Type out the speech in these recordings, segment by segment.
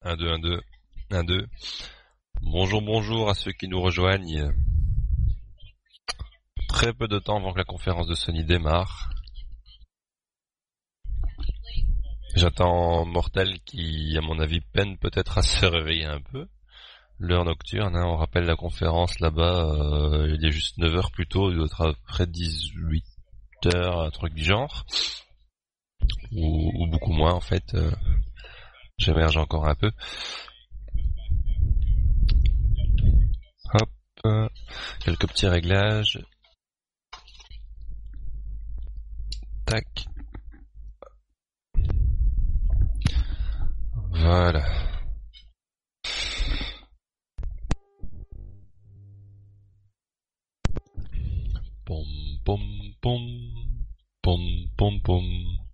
Un 2 1 2 1 2. Bonjour à ceux qui nous rejoignent. Très peu de temps avant que la conférence de Sony démarre. J'attends Mortel qui, à mon avis, peine peut-être à se réveiller un peu. L'heure nocturne, on rappelle la conférence là-bas, il est juste 9 heures plus tôt, il doit être à près de 18 heures, un truc du genre. Ou beaucoup moins en fait. J'émerge encore un peu. Hop, quelques petits réglages. Tac. Voilà. Pom pom pom pom pom pom.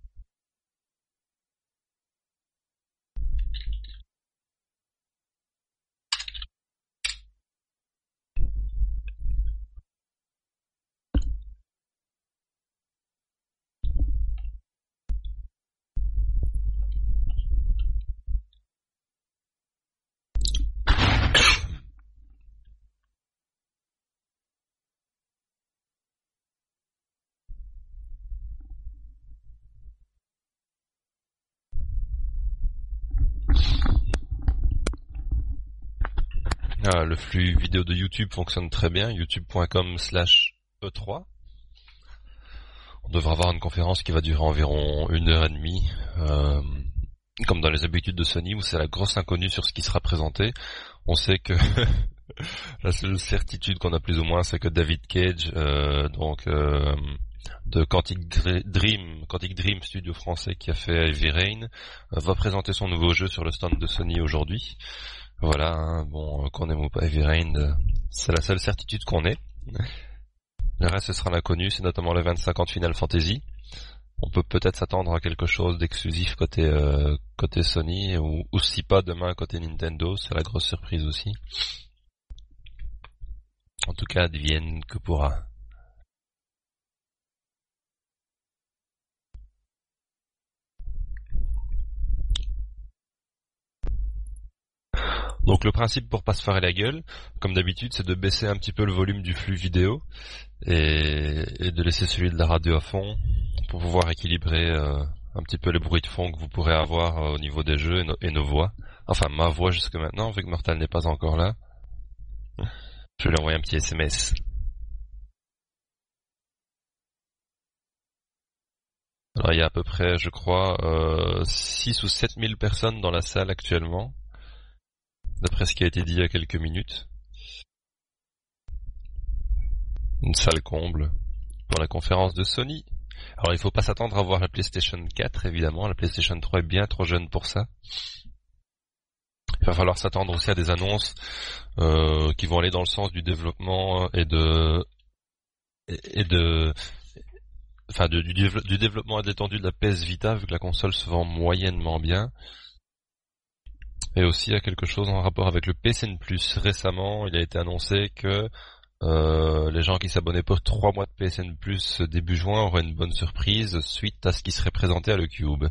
Ah, le flux vidéo de YouTube fonctionne très bien, youtube.com/E3. On devrait avoir une conférence qui va durer environ 1h30, comme dans les habitudes de Sony où c'est la grosse inconnue sur ce qui sera présenté. On sait que la seule certitude qu'on a plus ou moins, c'est que David Cage, de Quantic Dream studio français qui a fait Heavy Rain, va présenter son nouveau jeu sur le stand de Sony aujourd'hui. Voilà, hein, bon, qu'on aime ou pas Heavy Rain, c'est la seule certitude qu'on ait. Le reste, ce sera l'inconnu, c'est notamment le 2050 Final Fantasy. On peut peut-être s'attendre à quelque chose d'exclusif côté Sony, ou si pas demain côté Nintendo, c'est la grosse surprise aussi. En tout cas, advienne que pourra. Donc le principe pour pas se faire la gueule, comme d'habitude, c'est de baisser un petit peu le volume du flux vidéo et de laisser celui de la radio à fond pour pouvoir équilibrer un petit peu les bruits de fond que vous pourrez avoir au niveau des jeux et nos voix. Enfin, ma voix jusque maintenant, vu que Mortal n'est pas encore là. Je vais lui envoyer un petit SMS. Alors il y a à peu près, je crois, 6 ou 7 000 personnes dans la salle actuellement, d'après ce qui a été dit il y a quelques minutes. Une salle comble pour la conférence de Sony. Alors il faut pas s'attendre à voir la PlayStation 4 évidemment, la PlayStation 3 est bien trop jeune pour ça. Il va falloir s'attendre aussi à des annonces qui vont aller dans le sens du développement du développement et de l'étendue de la PS Vita, vu que la console se vend moyennement bien. Et aussi à quelque chose en rapport avec le PSN Plus. Récemment, il a été annoncé que les gens qui s'abonnaient pour 3 mois de PSN Plus début juin auraient une bonne surprise suite à ce qui serait présenté à le Cube.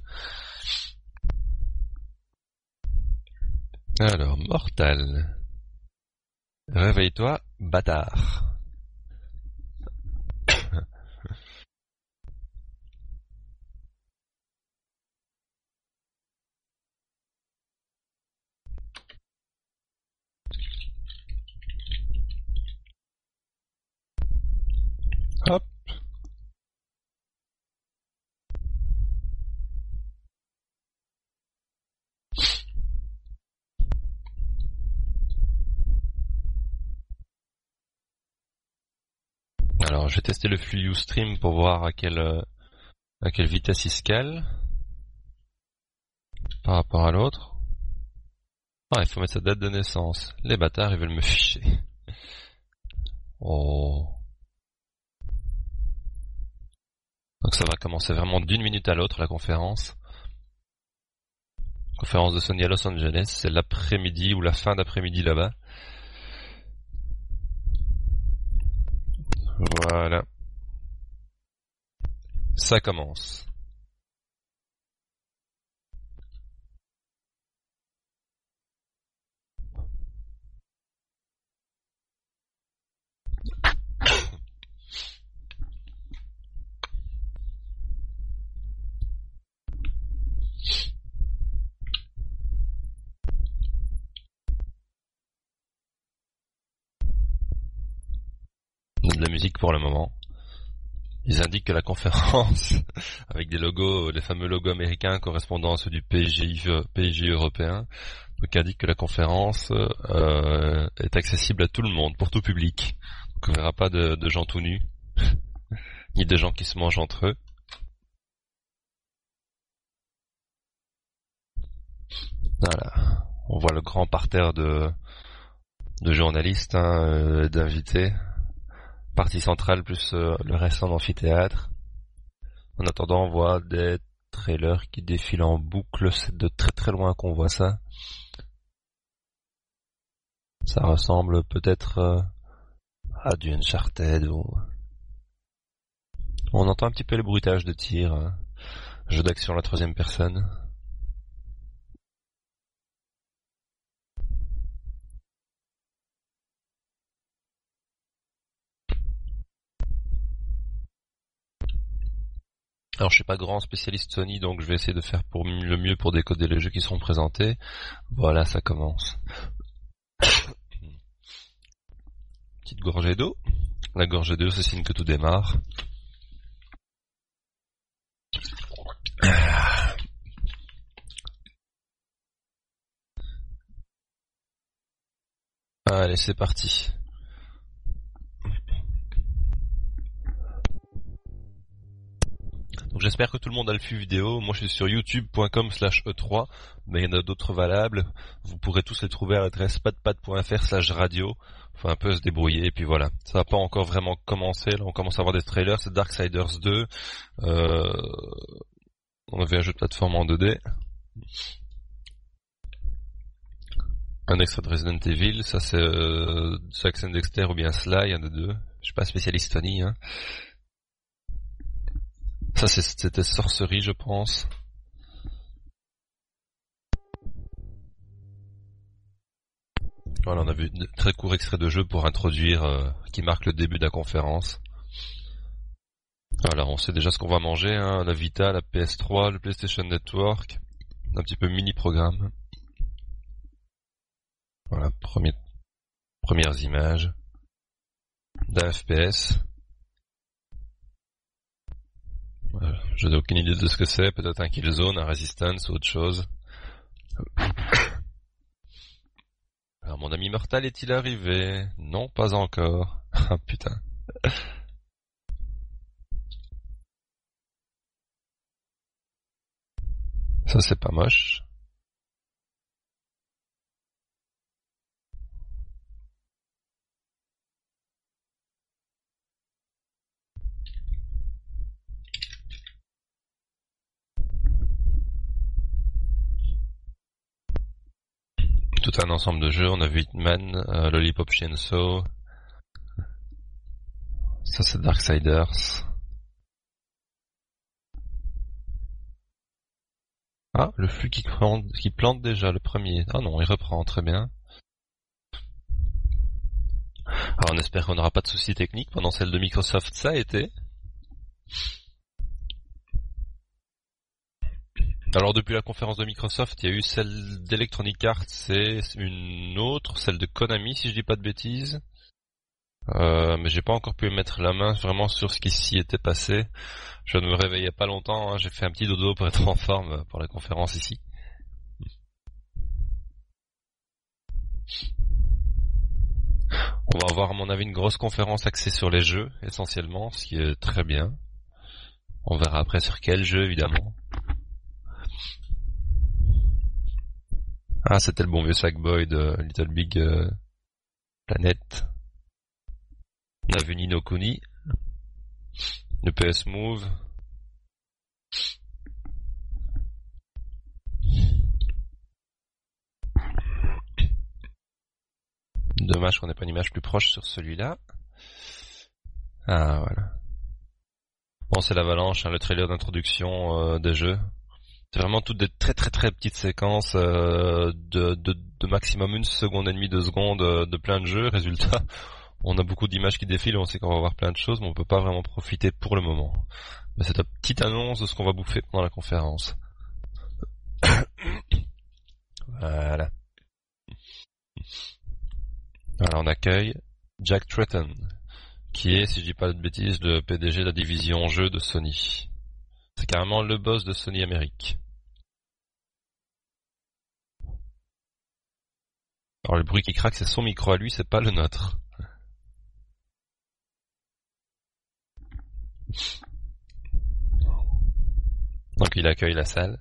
Alors, Mortal. Réveille-toi, bâtard. Hop. Alors, je vais tester le flux Ustream pour voir à quelle vitesse il se cale par rapport à l'autre. Ah, il faut mettre sa date de naissance. Les bâtards, ils veulent me ficher. Oh. Donc ça va commencer vraiment d'une minute à l'autre, la conférence. Conférence de Sony à Los Angeles, c'est l'après-midi ou la fin d'après-midi là-bas. Voilà. Ça commence. On a de la musique pour le moment. Ils indiquent que la conférence, avec des logos, les fameux logos américains correspondant à ceux du PJ européen, donc indique que la conférence est accessible à tout le monde, pour tout public. Donc on verra pas de gens tout nus, ni de gens qui se mangent entre eux. Voilà. On voit le grand parterre de journalistes, d'invités. Partie centrale plus le reste en amphithéâtre. En attendant, on voit des trailers qui défilent en boucle. C'est de très très loin qu'on voit ça. Ça ressemble peut-être à du Uncharted ou... On entend un petit peu les bruitages de tir. Jeu d'action à la troisième personne. Alors je suis pas grand spécialiste Sony, donc je vais essayer de faire le mieux pour décoder les jeux qui seront présentés. Voilà, ça commence. Petite gorgée d'eau. La gorgée d'eau, c'est signe que tout démarre. Allez, c'est parti. Donc j'espère que tout le monde a le flux vidéo. Moi je suis sur youtube.com/e3, mais il y en a d'autres valables. Vous pourrez tous les trouver à l'adresse padpad.fr/radio. Faut un peu se débrouiller et puis voilà. Ça va pas encore vraiment commencer. Là on commence à avoir des trailers. C'est Darksiders 2. On avait un jeu de plateforme en 2D. Un extrait de Resident Evil. Ça c'est Zack and Dexter ou bien Sly, un des deux. Je suis pas spécialiste Tony, hein. Ça c'était Sorcery, je pense. Voilà, on a vu un très court extrait de jeu pour introduire, qui marque le début de la conférence. Voilà, on sait déjà ce qu'on va manger, hein, la Vita, la PS3, le PlayStation Network, un petit peu mini-programme. Voilà, premières images d'un FPS. Voilà, je n'ai aucune idée de ce que c'est, peut-être un Killzone, un Resistance ou autre chose. Alors mon ami Mortal est-il arrivé? Non, pas encore. Ah putain. Ça c'est pas moche. Tout un ensemble de jeux, on a vu Hitman, Lollipop Chainsaw. Ça c'est Darksiders. Ah, le flux qui plante déjà le premier. Ah non, il reprend, très bien. Alors on espère qu'on n'aura pas de soucis techniques pendant celle de Microsoft, ça a été. Alors depuis la conférence de Microsoft, il y a eu celle d'Electronic Arts et une autre, celle de Konami si je dis pas de bêtises. Mais j'ai pas encore pu mettre la main vraiment sur ce qui s'y était passé. Je ne me réveillais pas longtemps, hein. J'ai fait un petit dodo pour être en forme pour la conférence ici. On va avoir à mon avis une grosse conférence axée sur les jeux essentiellement, ce qui est très bien. On verra après sur quel jeu évidemment. Ah, c'était le bon vieux Sackboy de Little Big Planet. On a vu Ni no Kuni, le PS Move. Dommage qu'on n'ait pas une image plus proche sur celui-là. Ah, voilà. Bon, c'est l'avalanche, hein, le trailer d'introduction des jeux. C'est vraiment toutes des très très très petites séquences de maximum 1,5 seconde, 2 secondes de plein de jeux. Résultat, on a beaucoup d'images qui défilent, on sait qu'on va voir plein de choses, mais on peut pas vraiment profiter pour le moment. Mais c'est une petite annonce de ce qu'on va bouffer pendant la conférence. Voilà. Alors on accueille Jack Tretton, qui est, si je dis pas de bêtises, le PDG de la division jeux de Sony. C'est carrément le boss de Sony Amérique. Alors le bruit qui craque, c'est son micro à lui, c'est pas le nôtre. Donc il accueille la salle.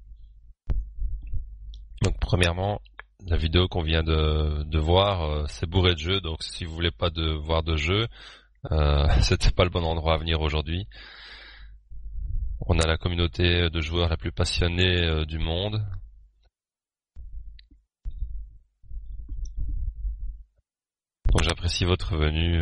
Donc premièrement, la vidéo qu'on vient de voir, c'est bourré de jeux, donc si vous voulez pas voir de jeux, c'était pas le bon endroit à venir aujourd'hui. On a la communauté de joueurs la plus passionnée du monde. Donc j'apprécie votre venue.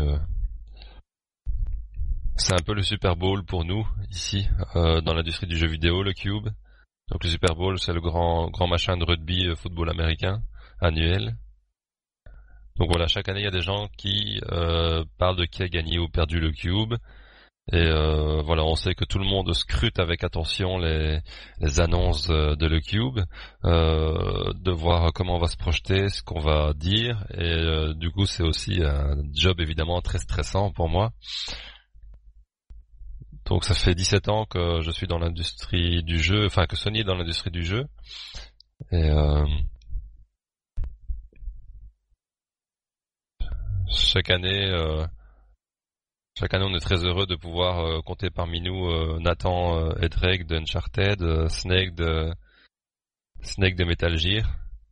C'est un peu le Super Bowl pour nous, ici, dans l'industrie du jeu vidéo, le Cube. Donc le Super Bowl, c'est le grand machin de rugby football américain annuel. Donc voilà, chaque année, il y a des gens qui parlent de qui a gagné ou perdu le Cube. Et voilà, on sait que tout le monde scrute avec attention les annonces de le Cube, de voir comment on va se projeter, ce qu'on va dire. Et du coup, c'est aussi un job évidemment très stressant pour moi. Donc ça fait 17 ans que je suis dans l'industrie du jeu, enfin que Sony est dans l'industrie du jeu. Et chaque année, on est très heureux de pouvoir compter parmi nous Nathan et Drake de Uncharted, Snake de Metal Gear.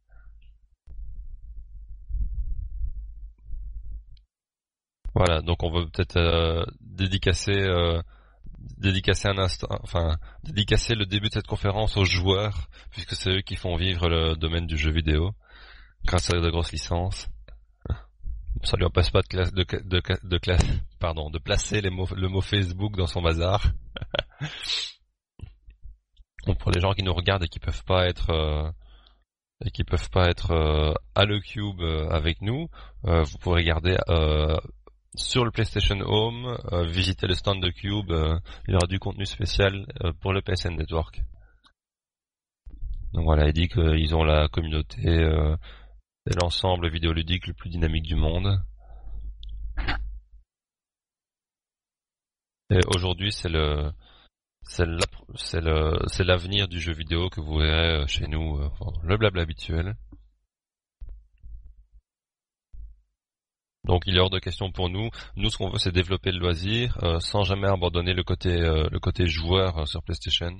Voilà, donc on veut peut-être dédicacer un instant, enfin dédicacer le début de cette conférence aux joueurs, puisque c'est eux qui font vivre le domaine du jeu vidéo grâce à de grosses licences. Ça lui empêche pas de placer le mot Facebook dans son bazar. Donc pour les gens qui nous regardent et qui peuvent pas être à le Cube avec nous, vous pourrez regarder sur le PlayStation Home, visiter le stand de Cube, il y aura du contenu spécial pour le PSN Network. Donc voilà, il dit qu'ils ont la communauté et l'ensemble vidéoludique le plus dynamique du monde. Et aujourd'hui, c'est l'avenir du jeu vidéo que vous verrez chez nous, le blabla habituel. Donc il est hors de question pour nous. Nous, ce qu'on veut, c'est développer le loisir sans jamais abandonner le côté joueur sur PlayStation.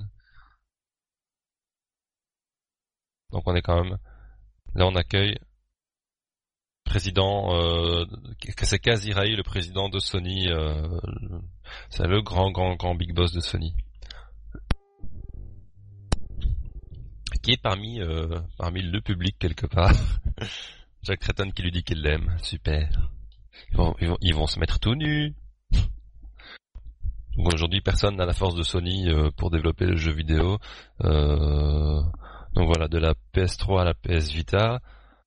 Donc on est quand même là, on accueille président, c'est Kazirai, le président de Sony. C'est le grand big boss de Sony, qui est parmi le public quelque part. Jack Tretton qui lui dit qu'il l'aime, super. Ils vont se mettre tout nus. Donc aujourd'hui, personne n'a la force de Sony pour développer le jeu vidéo. Donc voilà, de la PS3 à la PS Vita,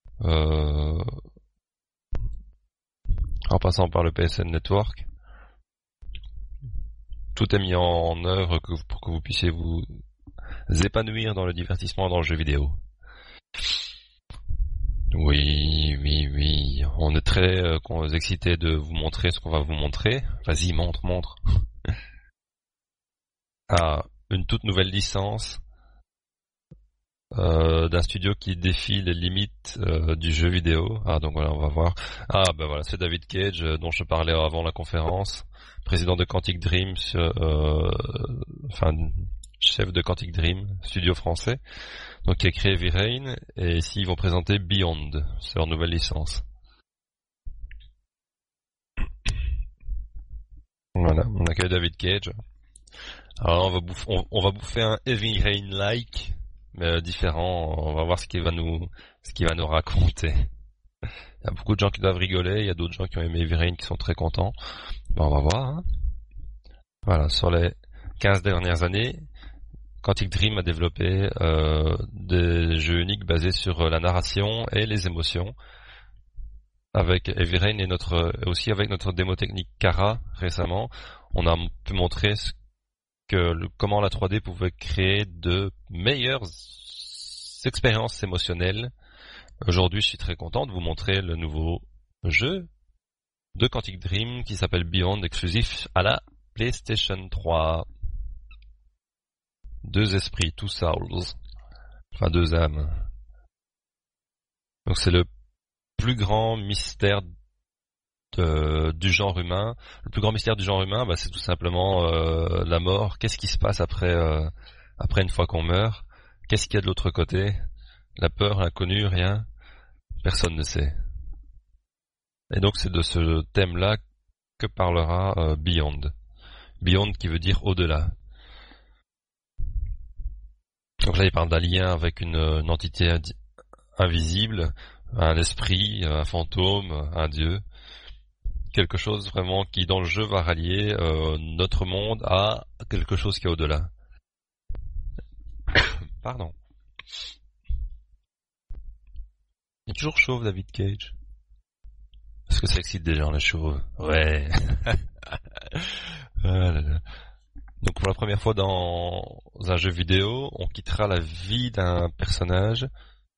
en passant par le PSN Network, tout est mis en œuvre pour que vous puissiez vous épanouir dans le divertissement, dans le jeu vidéo. Oui. On est très excités de vous montrer ce qu'on va vous montrer. Vas-y, montre. Ah, une toute nouvelle licence d'un studio qui défie les limites du jeu vidéo. Ah, donc voilà, on va voir. Ah, ben voilà, c'est David Cage dont je parlais avant la conférence, président de Quantic Dream, chef de Quantic Dream, studio français, donc qui a créé V-Rain, et ici ils vont présenter Beyond, c'est leur nouvelle licence. Voilà, on accueille David Cage. Alors on va bouffer un Heavy Rain-like, mais différent. On va voir ce qu'il va nous raconter. Il y a beaucoup de gens qui doivent rigoler, il y a d'autres gens qui ont aimé Heavy Rain qui sont très contents. Ben, on va voir. Hein. Voilà, sur les 15 dernières années, Quantic Dream a développé des jeux uniques basés sur la narration et les émotions. Avec Heavy Rain et aussi avec notre démo technique Kara récemment, on a pu montrer comment la 3D pouvait créer de meilleures expérience émotionnelle. Aujourd'hui, je suis très content de vous montrer le nouveau jeu de Quantic Dream qui s'appelle Beyond, exclusif à la PlayStation 3. Deux esprits, two souls. Enfin, deux âmes. Donc c'est le plus grand mystère du genre humain. Le plus grand mystère du genre humain, c'est tout simplement la mort. Qu'est-ce qui se passe après une fois qu'on meurt? Qu'est-ce qu'il y a de l'autre côté? La peur, l'inconnu, rien. Personne ne sait. Et donc c'est de ce thème-là que parlera Beyond. Beyond qui veut dire au-delà. Donc là il parle d'un lien avec une entité invisible, un esprit, un fantôme, un dieu. Quelque chose vraiment qui dans le jeu va rallier notre monde à quelque chose qui est au-delà. Pardon. Il est toujours chauve David Cage. Est-ce que ça excite des gens les chauves? Ouais. Ah là là. Donc pour la première fois dans un jeu vidéo, on quittera la vie d'un personnage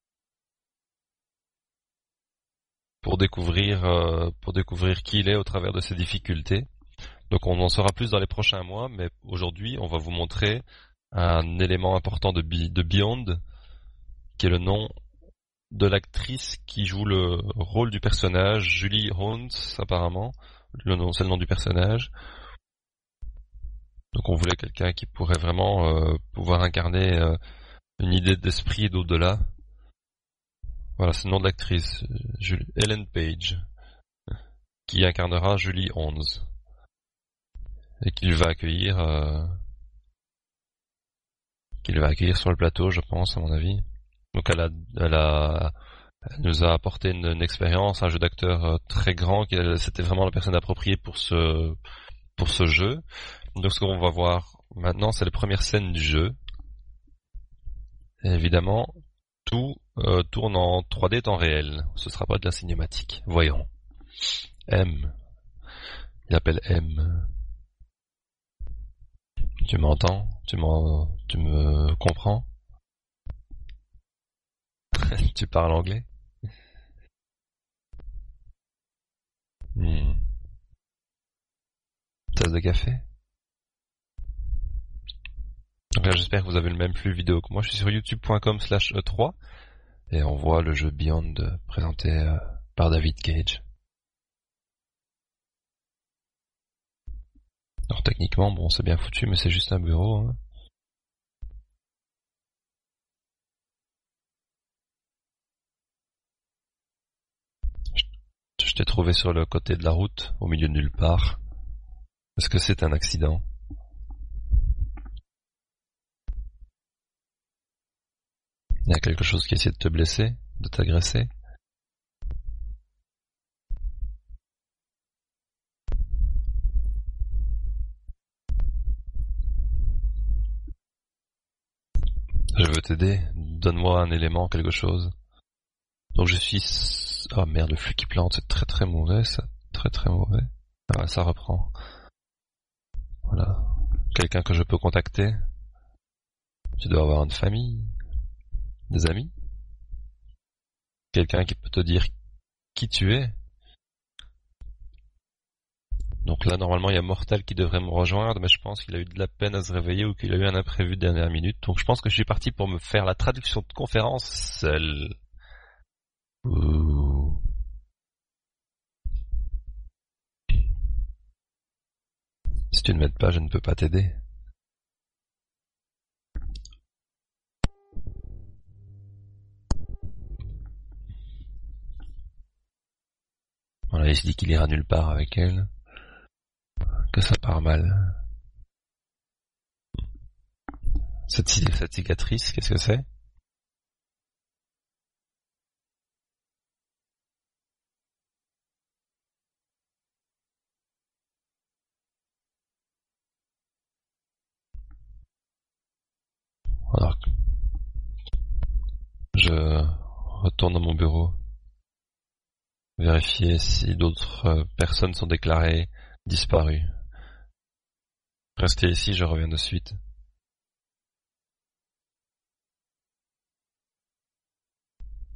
pour découvrir qui il est au travers de ses difficultés. Donc on en saura plus dans les prochains mois, mais aujourd'hui on va vous montrer un élément important de Beyond, qui est le nom de l'actrice qui joue le rôle du personnage, Julie Holmes apparemment. C'est le nom du personnage. Donc on voulait quelqu'un qui pourrait vraiment pouvoir incarner une idée d'esprit et d'au-delà. Voilà, c'est le nom de l'actrice, Ellen Page, qui incarnera Julie Holmes. Et qu'il va accueillir sur le plateau, je pense, à mon avis. Donc elle nous a apporté une expérience, un jeu d'acteur très grand, c'était vraiment la personne appropriée pour ce jeu. Donc ce qu'on va voir maintenant, c'est les premières scènes du jeu. Et évidemment, tout tourne en 3D temps réel. Ce sera pas de la cinématique. Voyons. M. Il appelle M. Tu m'entends? Tu me comprends? Tu parles anglais? Tasse de café? Donc là, j'espère que vous avez le même flux vidéo que moi. Je suis sur youtube.com/e3 et on voit le jeu Beyond présenté par David Cage. Alors techniquement, bon, c'est bien foutu, mais c'est juste un bureau. Hein. Je t'ai trouvé sur le côté de la route, au milieu de nulle part. Est-ce que c'est un accident? Il y a quelque chose qui essaie de te blesser, de t'agresser? Je veux t'aider. Donne-moi un élément, quelque chose. Donc je suis... Oh merde, le flux qui plante, c'est très très mauvais ça. Très très mauvais. Ah, ça reprend. Voilà. Quelqu'un que je peux contacter? Tu dois avoir une famille? Des amis? Quelqu'un qui peut te dire qui tu es? Donc là, normalement, il y a Mortal qui devrait me rejoindre, mais je pense qu'il a eu de la peine à se réveiller ou qu'il a eu un imprévu de dernière minute. Donc je pense que je suis parti pour me faire la traduction de conférence seul. Ouh. Si tu ne m'aides pas, je ne peux pas t'aider. Voilà, il se dit qu'il ira nulle part avec elle. Que ça part mal. Cette cicatrice, qu'est-ce que c'est? Alors, je retourne dans mon bureau. Vérifier si d'autres personnes sont déclarées disparues. Restez ici, je reviens de suite.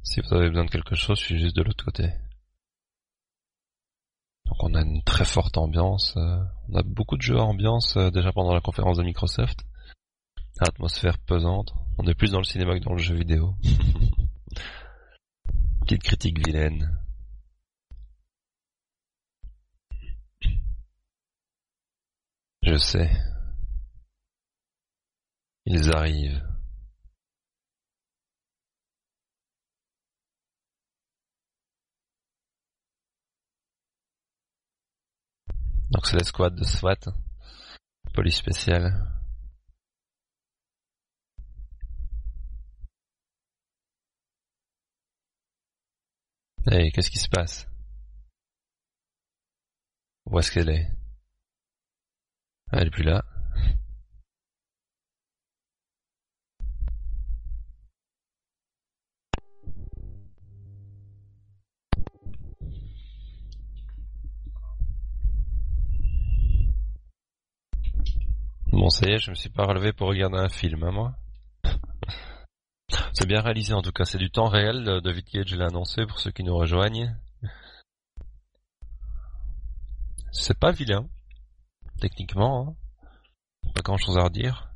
Si vous avez besoin de quelque chose, je suis juste de l'autre côté. Donc on a une très forte ambiance. On a beaucoup de jeux à ambiance déjà pendant la conférence de Microsoft. Atmosphère pesante. On est plus dans le cinéma que dans le jeu vidéo. Petite critique vilaine. Je sais. Ils arrivent. Donc c'est la squad de SWAT. Police spéciale. Hey, qu'est-ce qui se passe? Où est-ce qu'elle est? Elle est plus là. Bon, ça y est, je me suis pas relevé pour regarder un film, hein, moi. C'est bien réalisé en tout cas, c'est du temps réel, David Cage l'a annoncé pour ceux qui nous rejoignent. C'est pas vilain, techniquement, hein. Pas grand chose à redire.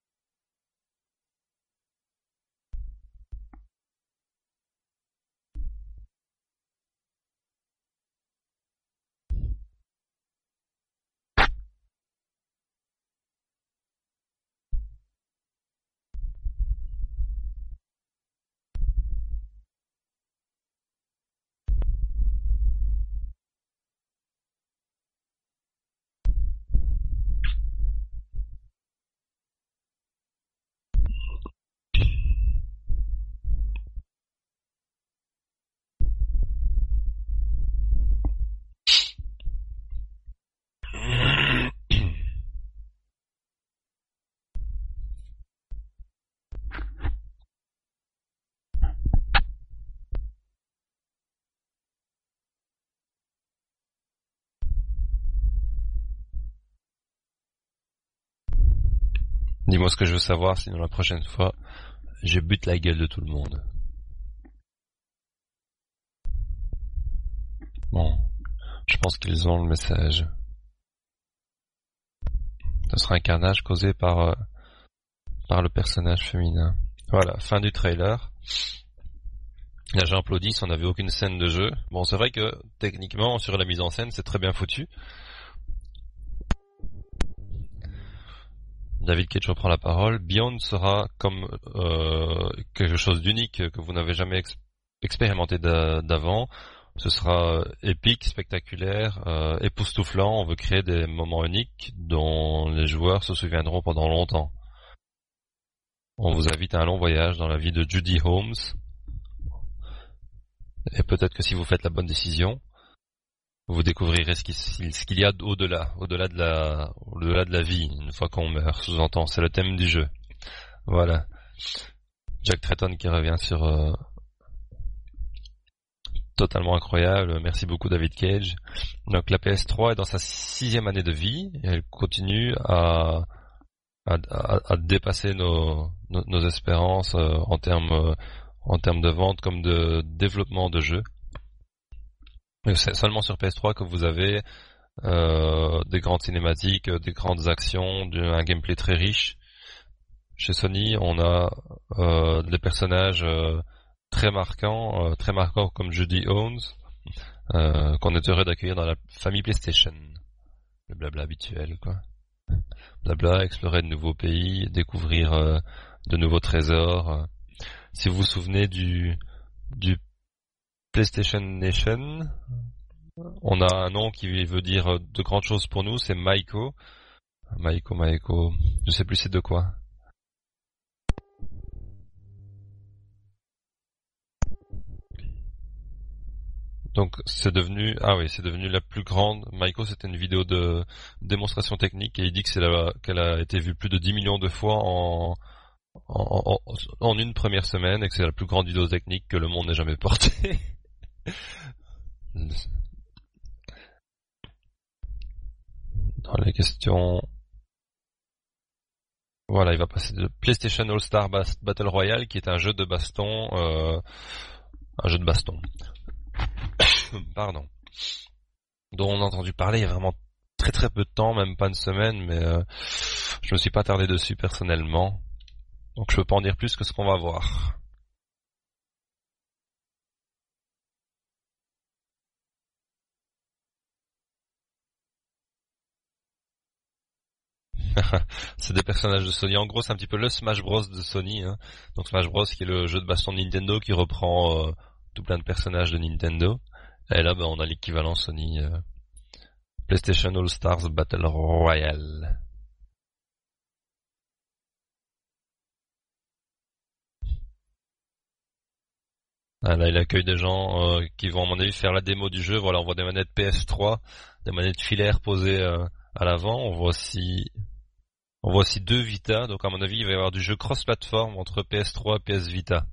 Dis-moi ce que je veux savoir, sinon la prochaine fois, je bute la gueule de tout le monde. Bon, je pense qu'ils ont le message. Ce sera un carnage causé par le personnage féminin. Voilà, fin du trailer. Là j'applaudis, on n'avait aucune scène de jeu. Bon, c'est vrai que techniquement, sur la mise en scène, c'est très bien foutu. David Cage reprend la parole. Beyond sera comme quelque chose d'unique que vous n'avez jamais expérimenté d'avant. Ce sera épique, spectaculaire, époustouflant. On veut créer des moments uniques dont les joueurs se souviendront pendant longtemps. On vous invite à un long voyage dans la vie de Judy Holmes. Et peut-être que si vous faites la bonne décision, vous découvrirez ce qu'il y a au-delà de la vie, une fois qu'on meurt. Sous-entend, c'est le thème du jeu. Voilà. Jack Tretton qui revient sur totalement incroyable. Merci beaucoup David Cage. Donc la PS3 est dans sa 6e année de vie et elle continue à dépasser nos espérances en termes de vente comme de développement de jeux. C'est seulement sur PS3 que vous avez des grandes cinématiques, des grandes actions, un gameplay très riche. Chez Sony, on a des personnages très marquants comme Judy Holmes, qu'on est heureux d'accueillir dans la famille PlayStation. Le blabla habituel, quoi. Blabla, explorer de nouveaux pays, découvrir de nouveaux trésors. Si vous vous souvenez du PlayStation Nation, on a un nom qui veut dire de grandes choses pour nous, c'est Maiko. Maiko, je sais plus c'est de quoi. Donc c'est devenu la plus grande. Maiko, c'était une vidéo de démonstration technique et il dit que qu'elle a été vue plus de 10 millions de fois en une première semaine et que c'est la plus grande vidéo technique que le monde n'ait jamais portée. Dans les questions, voilà, il va passer de PlayStation All-Star Battle Royale qui est un jeu de baston Un jeu de baston. Pardon. Dont on a entendu parler il y a vraiment très très peu de temps, même pas une semaine, mais je me suis pas attardé dessus personnellement. Donc je peux pas en dire plus que ce qu'on va voir. C'est des personnages de Sony. En gros, c'est un petit peu le Smash Bros de Sony, hein. Donc Smash Bros qui est le jeu de baston de Nintendo qui reprend tout plein de personnages de Nintendo. Et là, on a l'équivalent Sony PlayStation All Stars Battle Royale. Ah, là, il accueille des gens qui vont, à mon avis, faire la démo du jeu. Voilà, on voit des manettes PS3, des manettes filaires posées à l'avant. On voit aussi deux Vita. Donc, à mon avis, il va y avoir du jeu cross-platform entre PS3 et PS Vita.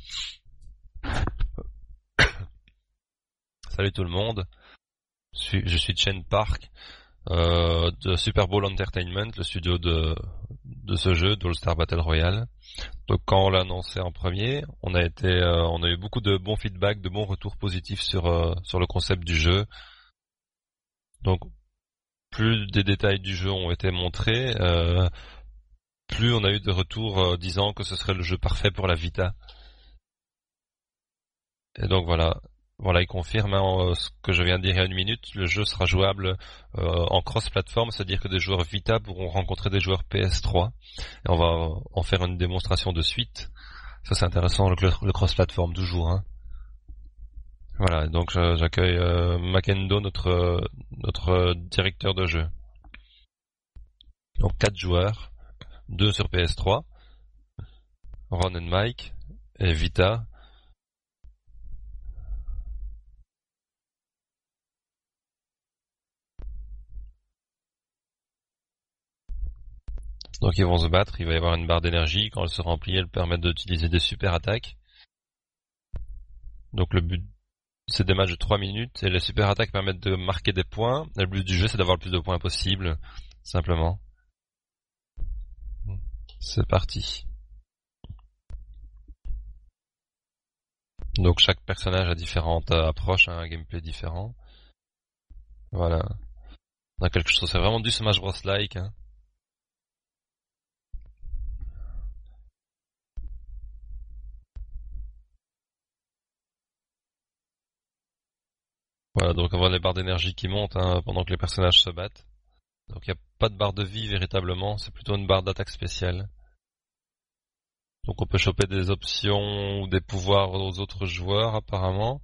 Salut tout le monde. Je suis Chen Park de Super Bowl Entertainment, le studio de ce jeu, d'All Star Battle Royale. Donc quand on l'a annoncé en premier, on a eu beaucoup de bons feedbacks, de bons retours positifs sur le concept du jeu. Donc plus des détails du jeu ont été montrés, plus on a eu de retours disant que ce serait le jeu parfait pour la Vita. Et donc voilà, il confirme ce que je viens de dire il y a une minute. Le jeu sera jouable en cross-platform, c'est-à-dire que des joueurs Vita pourront rencontrer des joueurs PS3. Et on va en faire une démonstration de suite. Ça c'est intéressant, le cross-platform toujours, hein. Voilà, donc j'accueille Makendo, notre directeur de jeu. Donc 4 joueurs, 2 sur PS3, Ron et Mike, et Vita. Donc ils vont se battre, il va y avoir une barre d'énergie, quand elle se remplit, elle permet d'utiliser des super attaques. Donc le but, c'est des matchs de 3 minutes, et les super attaques permettent de marquer des points. Et le but du jeu, c'est d'avoir le plus de points possible, simplement. C'est parti. Donc chaque personnage a différentes approches, hein, un gameplay différent. Voilà. On a quelque chose, c'est vraiment du Smash Bros-like, hein. Voilà, donc on voit les barres d'énergie qui montent, hein, pendant que les personnages se battent. Donc il n'y a pas de barre de vie véritablement, c'est plutôt une barre d'attaque spéciale. Donc on peut choper des options ou des pouvoirs aux autres joueurs apparemment.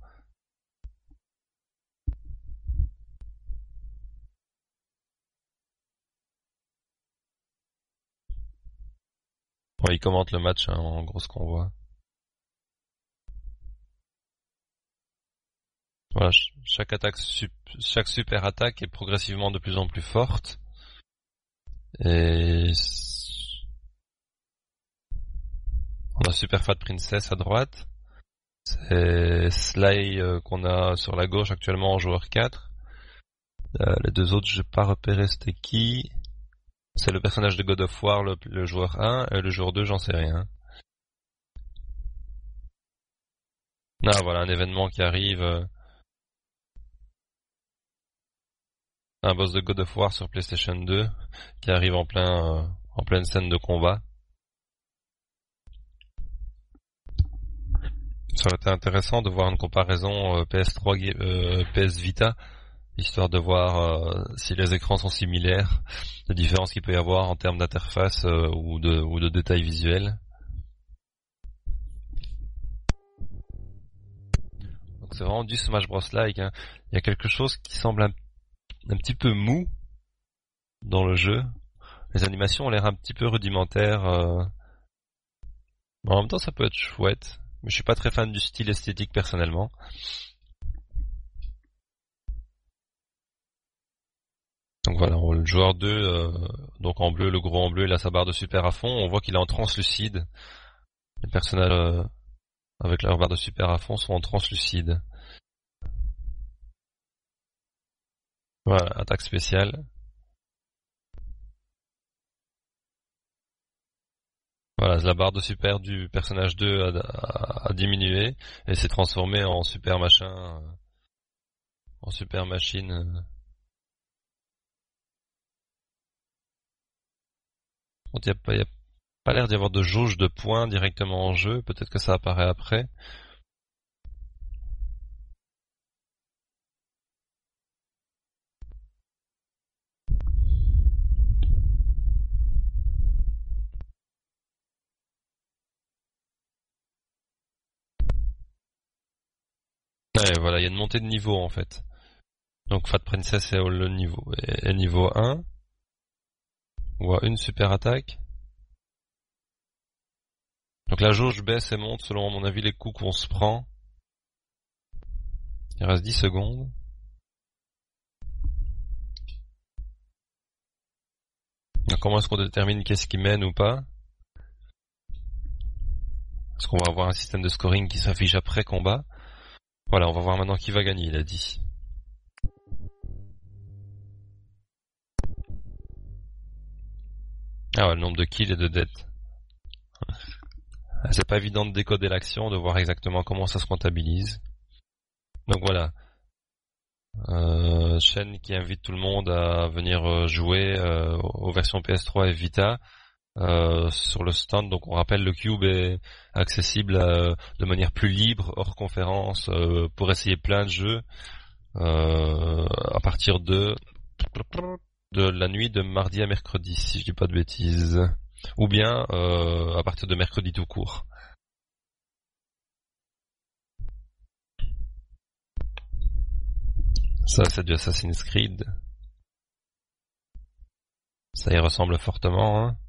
Ouais, il commente le match, hein, en gros ce qu'on voit. Voilà, chaque super attaque est progressivement de plus en plus forte. Et on a Super Fat Princess à droite. C'est Sly qu'on a sur la gauche actuellement en joueur 4. Les deux autres, je n'ai pas repéré c'était qui. C'est le personnage de God of War, le joueur 1, et le joueur 2, j'en sais rien. Ah voilà, un événement qui arrive, un boss de God of War sur PlayStation 2, qui arrive en pleine scène de combat. Ça aurait été intéressant de voir une comparaison PS3, PS Vita, histoire de voir si les écrans sont similaires, les différences qu'il peut y avoir en termes d'interface ou de détails visuels. Donc c'est vraiment du Smash Bros-like, hein. Il y a quelque chose qui semble un petit peu mou dans le jeu. Les animations ont l'air un petit peu rudimentaires. Mais en même temps, ça peut être chouette. Mais je suis pas très fan du style esthétique personnellement. Donc voilà, le joueur 2, donc en bleu, le gros en bleu, il a sa barre de super à fond. On voit qu'il est en translucide. Les personnages avec leur barre de super à fond sont en translucide. Voilà, attaque spéciale. Voilà, la barre de super du personnage 2 a diminué et s'est transformée en super machin, en super machine. Il n'y a pas l'air d'y avoir de jauge de points directement en jeu, peut-être que ça apparaît après. Ouais, voilà, il y a une montée de niveau en fait. Donc Fat Princess est niveau 1, on voit une super attaque. Donc la jauge baisse et monte selon à mon avis les coups qu'on se prend. Il reste 10 secondes. Donc comment est-ce qu'on détermine qu'est-ce qui mène ou pas? Est-ce qu'on va avoir un système de scoring qui s'affiche après combat? Voilà, on va voir maintenant qui va gagner, il a dit. Ah ouais, le nombre de kills et de deaths. C'est pas évident de décoder l'action, de voir exactement comment ça se comptabilise. Donc voilà. Chaîne qui invite tout le monde à venir jouer aux versions PS3 et Vita sur le stand. Donc on rappelle, le Cube est accessible de manière plus libre, hors conférence, pour essayer plein de jeux à partir de la nuit de mardi à mercredi, si je dis pas de bêtises. Ou bien à partir de mercredi tout court. Ça, c'est du Assassin's Creed. Ça y ressemble fortement, hein.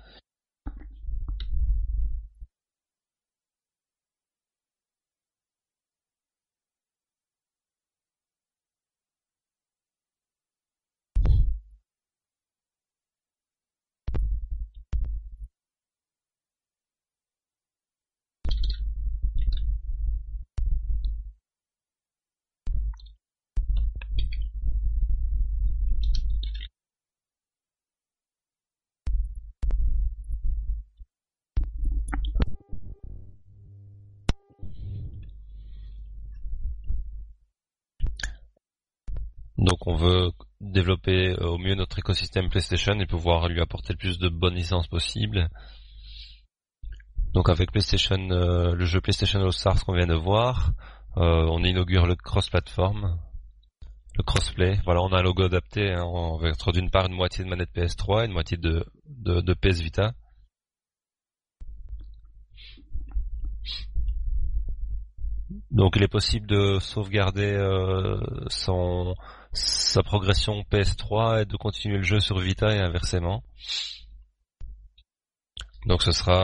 Donc on veut développer au mieux notre écosystème PlayStation et pouvoir lui apporter le plus de bonnes licences possibles. Donc avec PlayStation, le jeu PlayStation All Stars qu'on vient de voir, on inaugure le cross-platform, le crossplay. Voilà, on a un logo adapté, hein. On va être d'une part une moitié de manette PS3 et une moitié de PS Vita. Donc il est possible de sauvegarder sa progression PS3 et de continuer le jeu sur Vita et inversement. Donc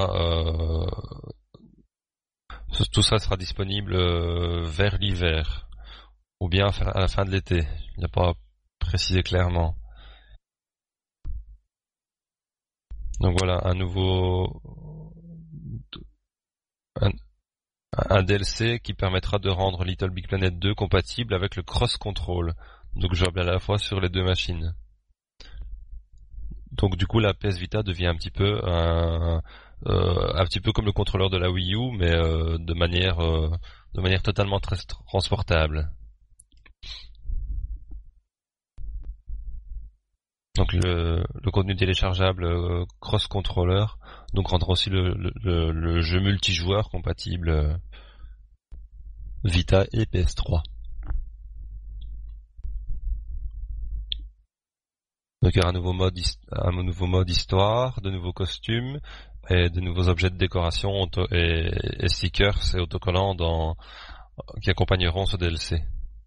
tout ça sera disponible vers l'hiver ou bien à la fin de l'été. Il n'y a pas précisé clairement. Donc voilà, un, un DLC qui permettra de rendre Little Big Planet 2 compatible avec le cross control. Donc jouable à la fois sur les deux machines. Donc du coup la PS Vita devient un petit peu comme le contrôleur de la Wii U, mais de manière totalement transportable. Donc le contenu téléchargeable cross-controller, donc rendra aussi le jeu multijoueur compatible Vita et PS3. Donc il y aura un nouveau mode histoire, de nouveaux costumes et de nouveaux objets de décoration et stickers et autocollants qui accompagneront ce DLC.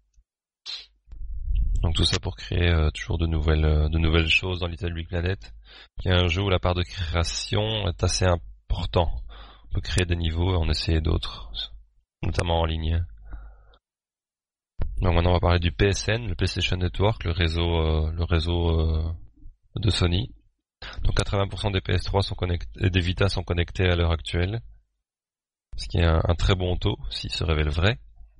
Donc tout ça pour créer toujours de nouvelles choses dans Little Big Planet, qui est un jeu où la part de création est assez important. On peut créer des niveaux et en essayer d'autres, notamment en ligne. Donc maintenant on va parler du PSN, le PlayStation Network, le réseau de Sony. Donc 80% des PS3 sont connectés et des Vita sont connectés à l'heure actuelle, ce qui est un très bon taux s'il se révèle vrai.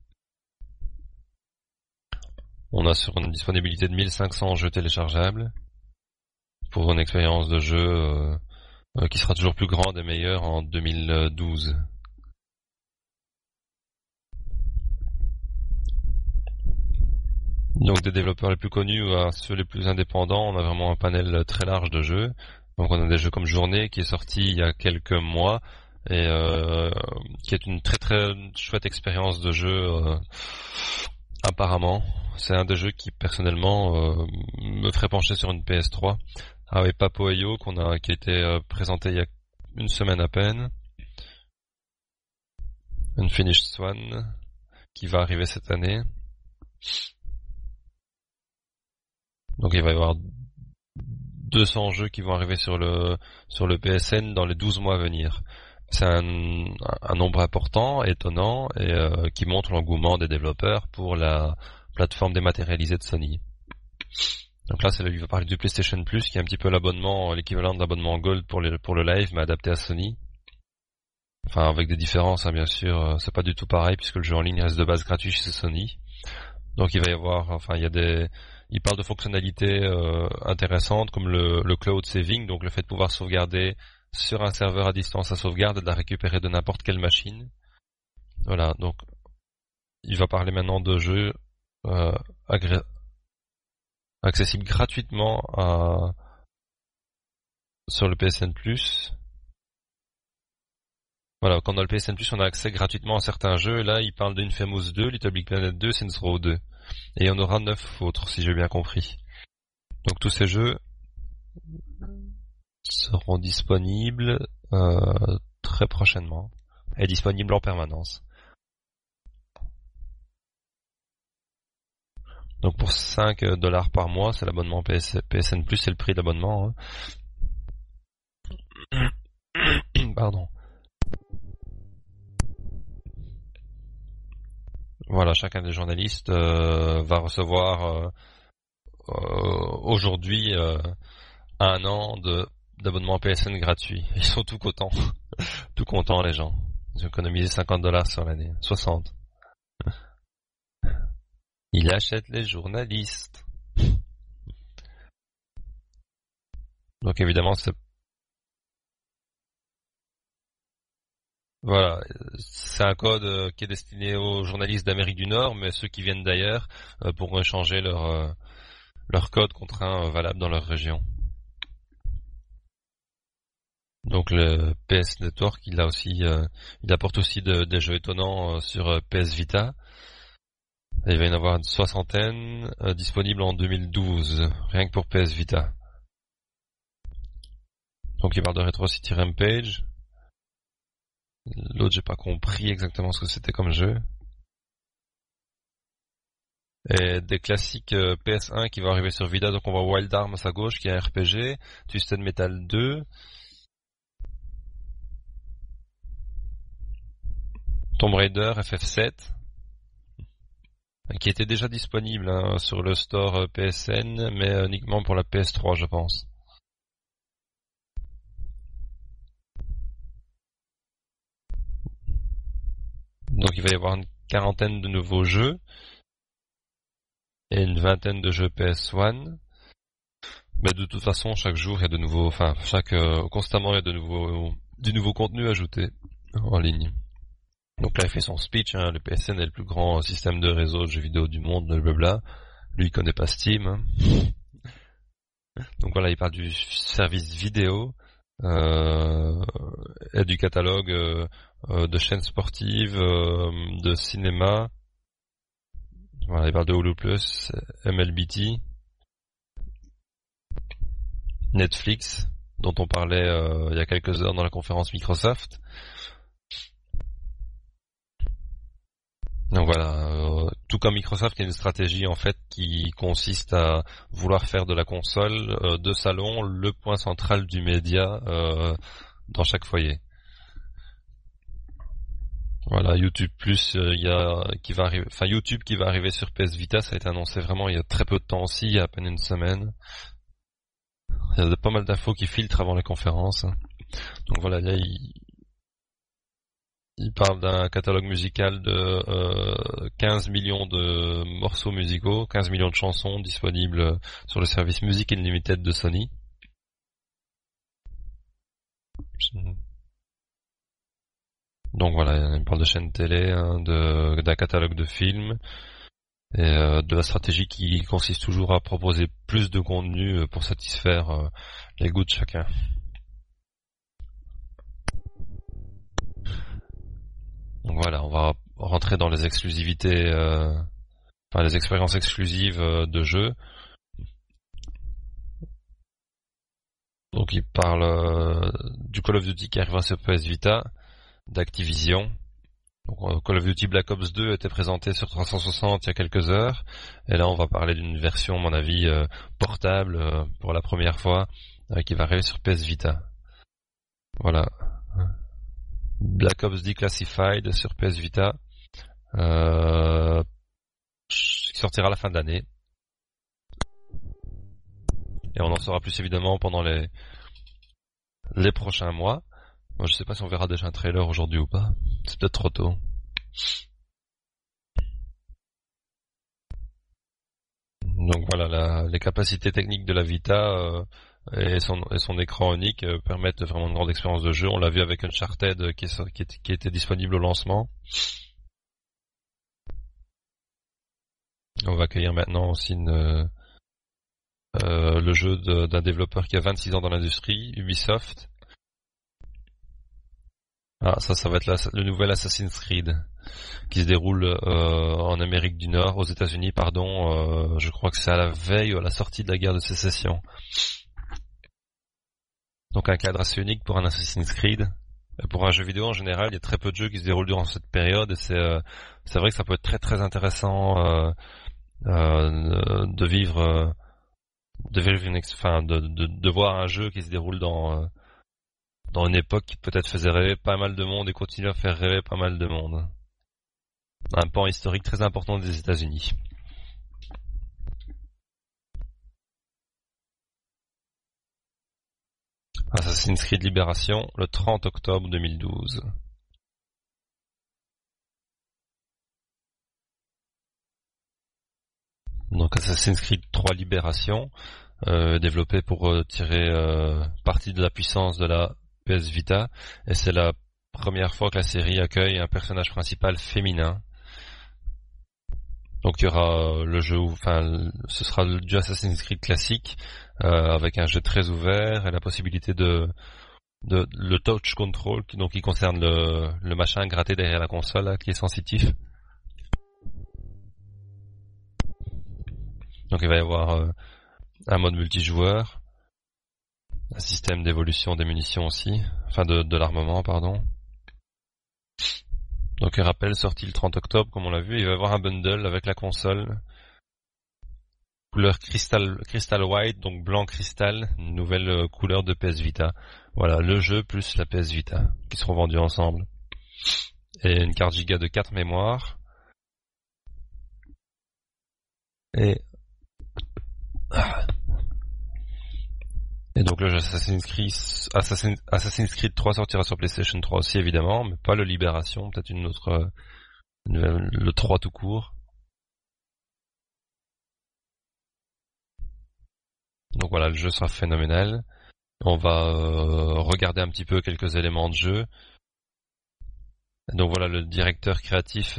On a sur une disponibilité de 1500 jeux téléchargeables pour une expérience de jeu qui sera toujours plus grande et meilleure en 2012. Donc des développeurs les plus connus à ceux les plus indépendants, on a vraiment un panel très large de jeux. Donc on a des jeux comme Journée qui est sorti il y a quelques mois et qui est une très très chouette expérience de jeu apparemment. C'est un des jeux qui personnellement me ferait pencher sur une PS3. Avec Papo.io qui a été présenté il y a une semaine à peine. Unfinished Swan qui va arriver cette année. Donc il va y avoir 200 jeux qui vont arriver sur le PSN dans les 12 mois à venir. C'est un nombre important, étonnant, et qui montre l'engouement des développeurs pour la plateforme dématérialisée de Sony. Donc là, il va parler du PlayStation Plus, qui est un petit peu l'équivalent de l'abonnement Gold pour le live, mais adapté à Sony. Enfin, avec des différences, hein, bien sûr. C'est pas du tout pareil, puisque le jeu en ligne reste de base gratuit chez Sony. Donc il va y avoir, enfin, il parle de fonctionnalités intéressantes comme le cloud saving, donc le fait de pouvoir sauvegarder sur un serveur à distance sa sauvegarde et de la récupérer de n'importe quelle machine. Voilà, donc il va parler maintenant de jeux accessibles gratuitement sur le PSN+. Voilà, quand on a le PSN+, on a accès gratuitement à certains jeux. Là, il parle d'Infamous 2, Little Big Planet 2, Saints Row 2. Et il y en aura 9 autres, si j'ai bien compris. Donc tous ces jeux seront disponibles très prochainement et disponibles en permanence. Donc pour 5 dollars par mois, c'est l'abonnement PSN+, c'est le prix de l'abonnement. Hein. Pardon. Voilà, chacun des journalistes va recevoir aujourd'hui 1 an d'abonnement PSN gratuit. Ils sont tout contents. Tout contents les gens. Ils ont économisé 50 dollars sur l'année. 60. Il achète les journalistes. Donc évidemment, voilà, c'est un code qui est destiné aux journalistes d'Amérique du Nord, mais ceux qui viennent d'ailleurs pourront échanger leur code contre un valable dans leur région. Donc le PS Network, il apporte aussi des jeux étonnants sur PS Vita. Et il va y en avoir une 60aine disponibles en 2012, rien que pour PS Vita. Donc il parle de Retro City Rampage. L'autre, j'ai pas compris exactement ce que c'était comme jeu. Et des classiques PS1 qui vont arriver sur Vita. Donc on voit Wild Arms à gauche qui est un RPG, Twisted Metal 2, Tomb Raider FF7, qui était déjà disponible sur le store PSN, mais uniquement pour la PS3 je pense. Donc il va y avoir une quarantaine de nouveaux jeux et une vingtaine de jeux PS1. Mais de toute façon, chaque jour il y a de nouveaux, constamment il y a du nouveau contenu ajouté en ligne. Donc là il fait son speech, le PSN est le plus grand système de réseau de jeux vidéo du monde, blablabla. Lui il connaît pas Steam. Hein. Donc voilà, il parle du service vidéo et du catalogue de chaînes sportives, de cinéma. Voilà, il parle de Hulu Plus, MLBT, Netflix, dont on parlait il y a quelques heures dans la conférence Microsoft. Donc voilà, tout comme Microsoft, il y a une stratégie en fait qui consiste à vouloir faire de la console de salon le point central du média dans chaque foyer. Voilà, YouTube Plus, YouTube qui va arriver sur PS Vita, ça a été annoncé vraiment il y a très peu de temps aussi, il y a à peine une semaine. Il y a pas mal d'infos qui filtrent avant la conférence. Donc voilà, là, il parle d'un catalogue musical de 15 millions de morceaux musicaux, 15 millions de chansons disponibles sur le service Music Unlimited de Sony. Donc voilà, il parle de chaîne télé, hein, d'un catalogue de films et de la stratégie qui consiste toujours à proposer plus de contenu pour satisfaire les goûts de chacun. Donc voilà, on va rentrer dans les exclusivités, enfin les expériences exclusives de jeux. Donc il parle du Call of Duty qui arrivera sur PS Vita, d'Activision. Donc, Call of Duty Black Ops 2 était présenté sur 360 il y a quelques heures, et là on va parler d'une version, à mon avis, portable pour la première fois, qui va arriver sur PS Vita. Voilà. Black Ops Declassified sur PS Vita, qui sortira à la fin de l'année. Et on en saura plus évidemment pendant les prochains mois. Moi, je sais pas si on verra déjà un trailer aujourd'hui ou pas. C'est peut-être trop tôt. Donc voilà, les capacités techniques de la Vita et son écran unique permettent vraiment une grande expérience de jeu. On l'a vu avec Uncharted qui était disponible au lancement. On va accueillir maintenant aussi le jeu d'un développeur qui a 26 ans dans l'industrie, Ubisoft. Ah, ça va être le nouvel Assassin's Creed qui se déroule en Amérique du Nord, aux États-Unis, pardon. Je crois que c'est à la veille ou à la sortie de la guerre de sécession. Donc un cadre assez unique pour un Assassin's Creed. Et pour un jeu vidéo en général, il y a très peu de jeux qui se déroulent durant cette période et c'est vrai que ça peut être très très intéressant de vivre de voir un jeu qui se déroule dans une époque qui peut-être faisait rêver pas mal de monde et continue à faire rêver pas mal de monde. Un pan historique très important des États-Unis. Assassin's Creed Libération, le 30 octobre 2012. Donc Assassin's Creed 3 Libération, développé pour tirer parti de la puissance de la PS Vita, et c'est la première fois que la série accueille un personnage principal féminin. Donc il y aura le jeu, enfin ce sera du Assassin's Creed classique avec un jeu très ouvert et la possibilité de le touch control qui concerne le machin gratté derrière la console là, qui est sensitif. Donc il va y avoir un mode multijoueur, un système d'évolution des munitions aussi, enfin de l'armement pardon. Donc un rappel sorti le 30 octobre comme on l'a vu, il va y avoir un bundle avec la console couleur crystal white, donc blanc cristal, une nouvelle couleur de PS Vita. Voilà, le jeu plus la PS Vita qui seront vendus ensemble. Et une carte giga de 4 mémoires. Et donc le jeu Assassin's Creed 3 sortira sur PlayStation 3 aussi évidemment, mais pas le Libération, peut-être une autre le 3 tout court. Donc voilà, le jeu sera phénoménal. On va regarder un petit peu quelques éléments de jeu. Donc voilà le directeur créatif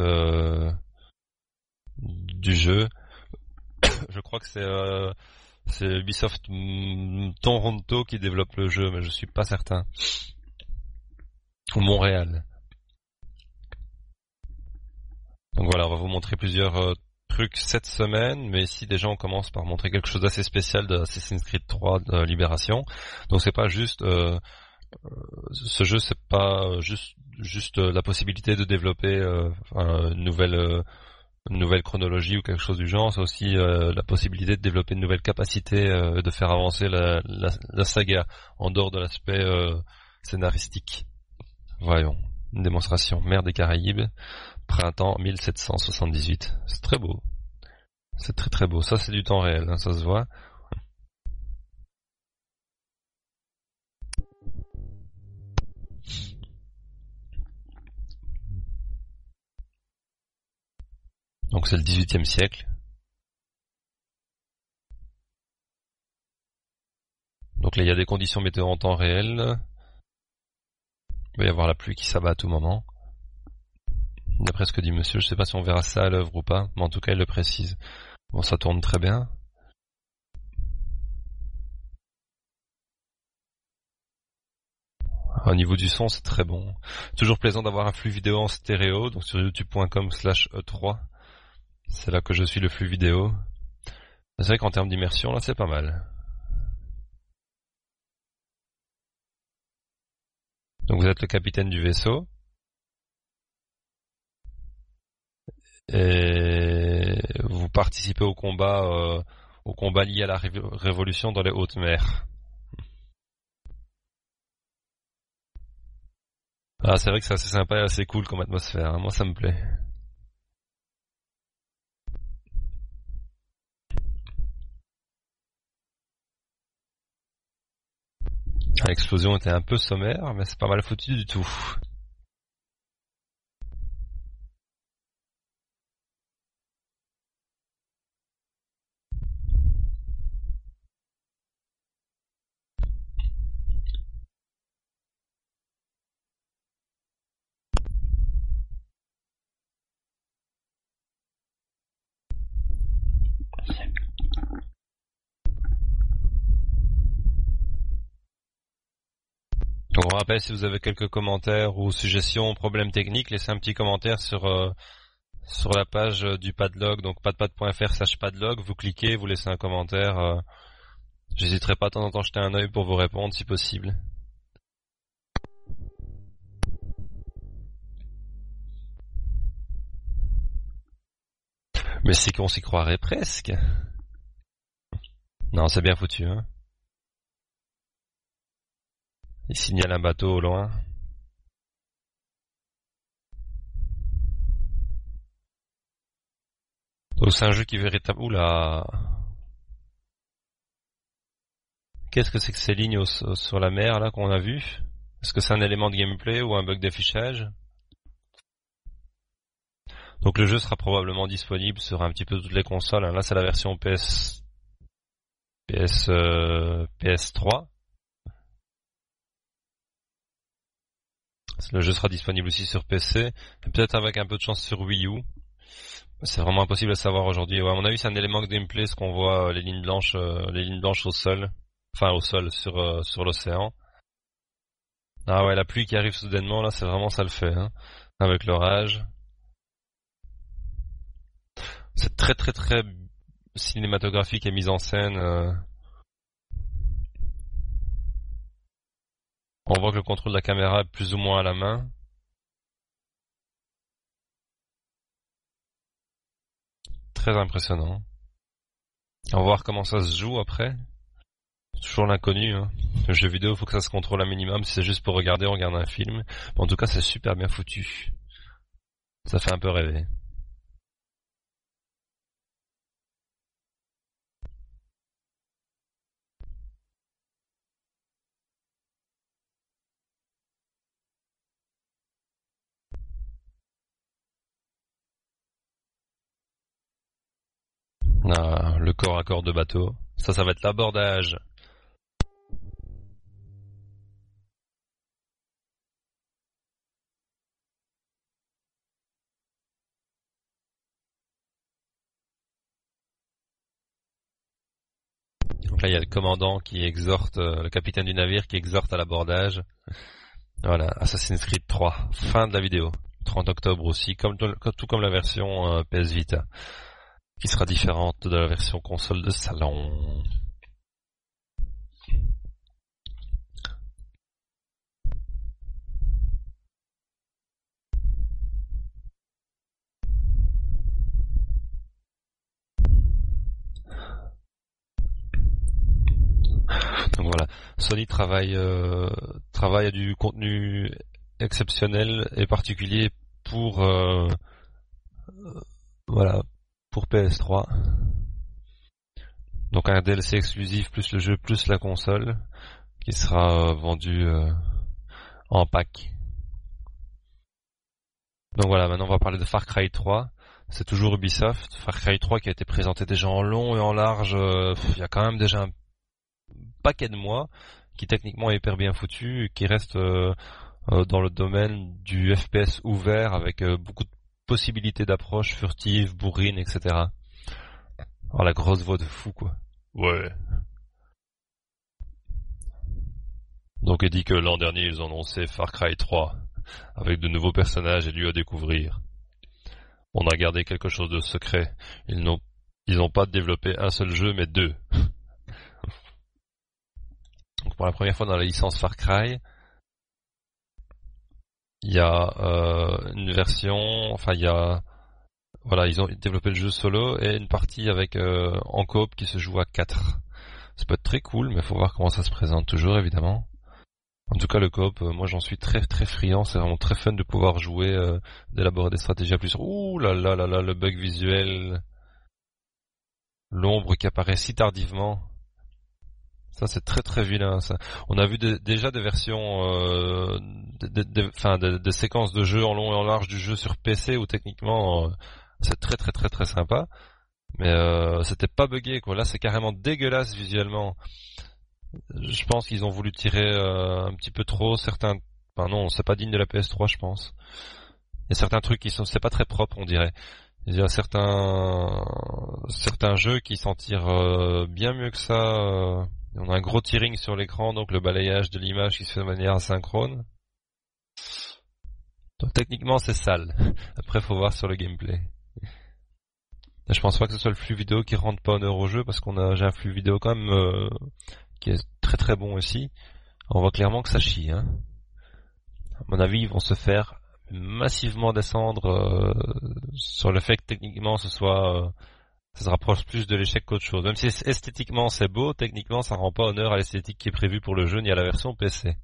du jeu. Je crois que c'est Ubisoft Toronto qui développe le jeu, mais je suis pas certain. Ou Montréal. Donc voilà, on va vous montrer plusieurs trucs cette semaine, mais ici déjà on commence par montrer quelque chose d'assez spécial de Assassin's Creed 3 Libération. Donc c'est pas juste ce jeu, c'est pas juste la possibilité de développer une nouvelle chronologie ou quelque chose du genre, c'est aussi la possibilité de développer une nouvelle capacité de faire avancer la saga en dehors de l'aspect scénaristique. Voyons, une démonstration. Mer des Caraïbes, printemps 1778. C'est très beau. C'est très très beau. Ça c'est du temps réel, hein, ça se voit. Donc c'est le XVIIIe siècle. Donc là il y a des conditions météo en temps réel. Il va y avoir la pluie qui s'abat à tout moment. D'après ce que dit monsieur, je sais pas si on verra ça à l'œuvre ou pas, mais en tout cas il le précise. Bon, ça tourne très bien. Au niveau du son, c'est très bon. Toujours plaisant d'avoir un flux vidéo en stéréo, donc sur youtube.com/e3. C'est là que je suis le flux vidéo. C'est vrai qu'en termes d'immersion, là, c'est pas mal. Donc vous êtes le capitaine du vaisseau. Et vous participez au combat lié à la révolution dans les hautes mers. Ah, c'est vrai que c'est assez sympa et assez cool comme atmosphère, hein. Moi, ça me plaît. L'explosion était un peu sommaire, mais c'est pas mal foutu du tout. Donc, on rappelle, si vous avez quelques commentaires ou suggestions, problèmes techniques, laissez un petit commentaire sur la page du Padlog, donc padpad.fr/padlog. Vous cliquez, vous laissez un commentaire. J'hésiterai pas de temps en temps à jeter un œil pour vous répondre si possible. Mais c'est qu'on s'y croirait presque. Non, c'est bien foutu, hein. Il signale un bateau au loin. Donc c'est un jeu qui véritable. Oula. Qu'est-ce que c'est que ces lignes sur la mer là qu'on a vu? Est-ce que c'est un élément de gameplay ou un bug d'affichage? Donc le jeu sera probablement disponible sur un petit peu toutes les consoles, hein. Là c'est la version PS3. Le jeu sera disponible aussi sur PC, et peut-être avec un peu de chance sur Wii U. C'est vraiment impossible à savoir aujourd'hui. Ouais, à mon avis, c'est un élément de gameplay, ce qu'on voit les lignes blanches au sol, enfin au sol sur l'océan. Ah ouais, la pluie qui arrive soudainement, là, c'est vraiment ça le fait, hein, avec l'orage. C'est très très très cinématographique et mise en scène. On voit que le contrôle de la caméra est plus ou moins à la main. Très impressionnant. On va voir comment ça se joue après. C'est toujours l'inconnu, hein. Le jeu vidéo, faut que ça se contrôle un minimum. Si c'est juste pour regarder, on regarde un film. Mais en tout cas, c'est super bien foutu. Ça fait un peu rêver. Ah, le corps à corps de bateau. Ça va être l'abordage. Donc là, il y a le commandant qui exhorte, le capitaine du navire qui exhorte à l'abordage. Voilà, Assassin's Creed 3. Fin de la vidéo. 30 octobre aussi, tout comme la version PS Vita, qui sera différente de la version console de salon. Donc voilà, Sony travaille à du contenu exceptionnel et particulier pour voilà pour PS3. Donc un DLC exclusif plus le jeu plus la console qui sera vendu en pack. Donc voilà, maintenant on va parler de Far Cry 3. C'est toujours Ubisoft. Far Cry 3 qui a été présenté déjà en long et en large. Il y a quand même déjà un paquet de mois, qui techniquement est hyper bien foutu, qui reste dans le domaine du FPS ouvert avec beaucoup de possibilités d'approche furtive, bourrine, etc. Alors la grosse voix de fou quoi. Ouais. Donc il dit que l'an dernier ils ont annoncé Far Cry 3 avec de nouveaux personnages et lieux à découvrir. On a gardé quelque chose de secret. Ils n'ont pas développé un seul jeu mais deux. Donc pour la première fois dans la licence Far Cry, il y a une version, enfin il y a voilà, ils ont développé le jeu solo et une partie avec en coop qui se joue à 4. Ça peut être très cool, mais faut voir comment ça se présente toujours évidemment. En tout cas le coop, moi j'en suis très très friand, c'est vraiment très fun de pouvoir jouer, d'élaborer des stratégies à plusieurs. Ouh là là là là, le bug visuel, l'ombre qui apparaît si tardivement. Ça c'est très très vilain ça. On a vu déjà des versions, des séquences de jeu en long et en large du jeu sur PC où techniquement c'est très très très très sympa, mais c'était pas buggé quoi. Là c'est carrément dégueulasse visuellement. Je pense qu'ils ont voulu tirer un petit peu trop certains. Enfin non, c'est pas digne de la PS3 je pense. Il y a certains trucs qui sont, c'est pas très propre on dirait. Il y a certains jeux qui s'en tirent bien mieux que ça. On a un gros tearing sur l'écran, donc le balayage de l'image qui se fait de manière asynchrone. Donc techniquement c'est sale. Après faut voir sur le gameplay. Je pense pas que ce soit le flux vidéo qui rende pas honneur au jeu parce j'ai un flux vidéo quand même qui est très très bon aussi. On voit clairement que ça chie. Hein. À mon avis ils vont se faire massivement descendre sur le fait que techniquement ça se rapproche plus de l'échec qu'autre chose. Même si esthétiquement c'est beau, techniquement ça rend pas honneur à l'esthétique qui est prévue pour le jeu ni à la version PC.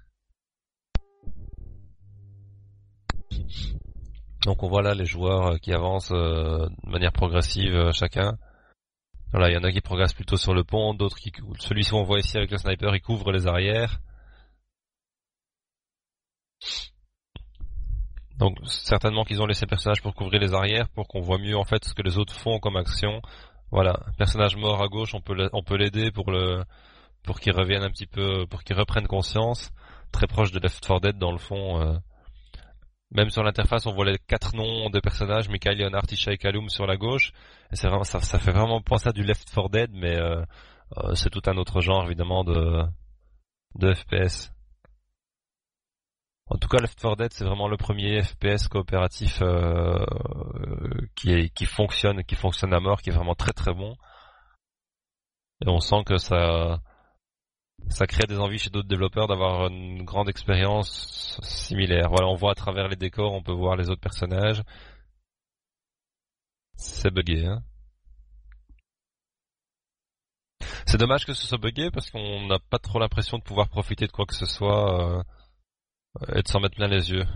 Donc on voit là les joueurs qui avancent de manière progressive chacun. Voilà, il y en a qui progressent plutôt sur le pont, d'autres qui... Celui-ci on voit ici avec le sniper, il couvre les arrières. Donc certainement qu'ils ont laissé le personnage pour couvrir les arrières, pour qu'on voit mieux en fait ce que les autres font comme action. Voilà, personnage mort à gauche, on peut l'aider pour qu'il revienne un petit peu, pour qu'il reprenne conscience. Très proche de Left 4 Dead dans le fond. Même sur l'interface, on voit les 4 noms des personnages, Mikael, Leonard, Tisha et Kaloum sur la gauche. Et c'est vraiment, ça fait vraiment penser à du Left 4 Dead, mais c'est tout un autre genre évidemment de FPS. En tout cas, Left 4 Dead, c'est vraiment le premier FPS coopératif qui fonctionne à mort, qui est vraiment très très bon. Et on sent que ça crée des envies chez d'autres développeurs d'avoir une grande expérience similaire. Voilà, on voit à travers les décors, on peut voir les autres personnages. C'est buggé, hein. C'est dommage que ce soit buggé parce qu'on n'a pas trop l'impression de pouvoir profiter de quoi que ce soit et de s'en mettre plein les yeux.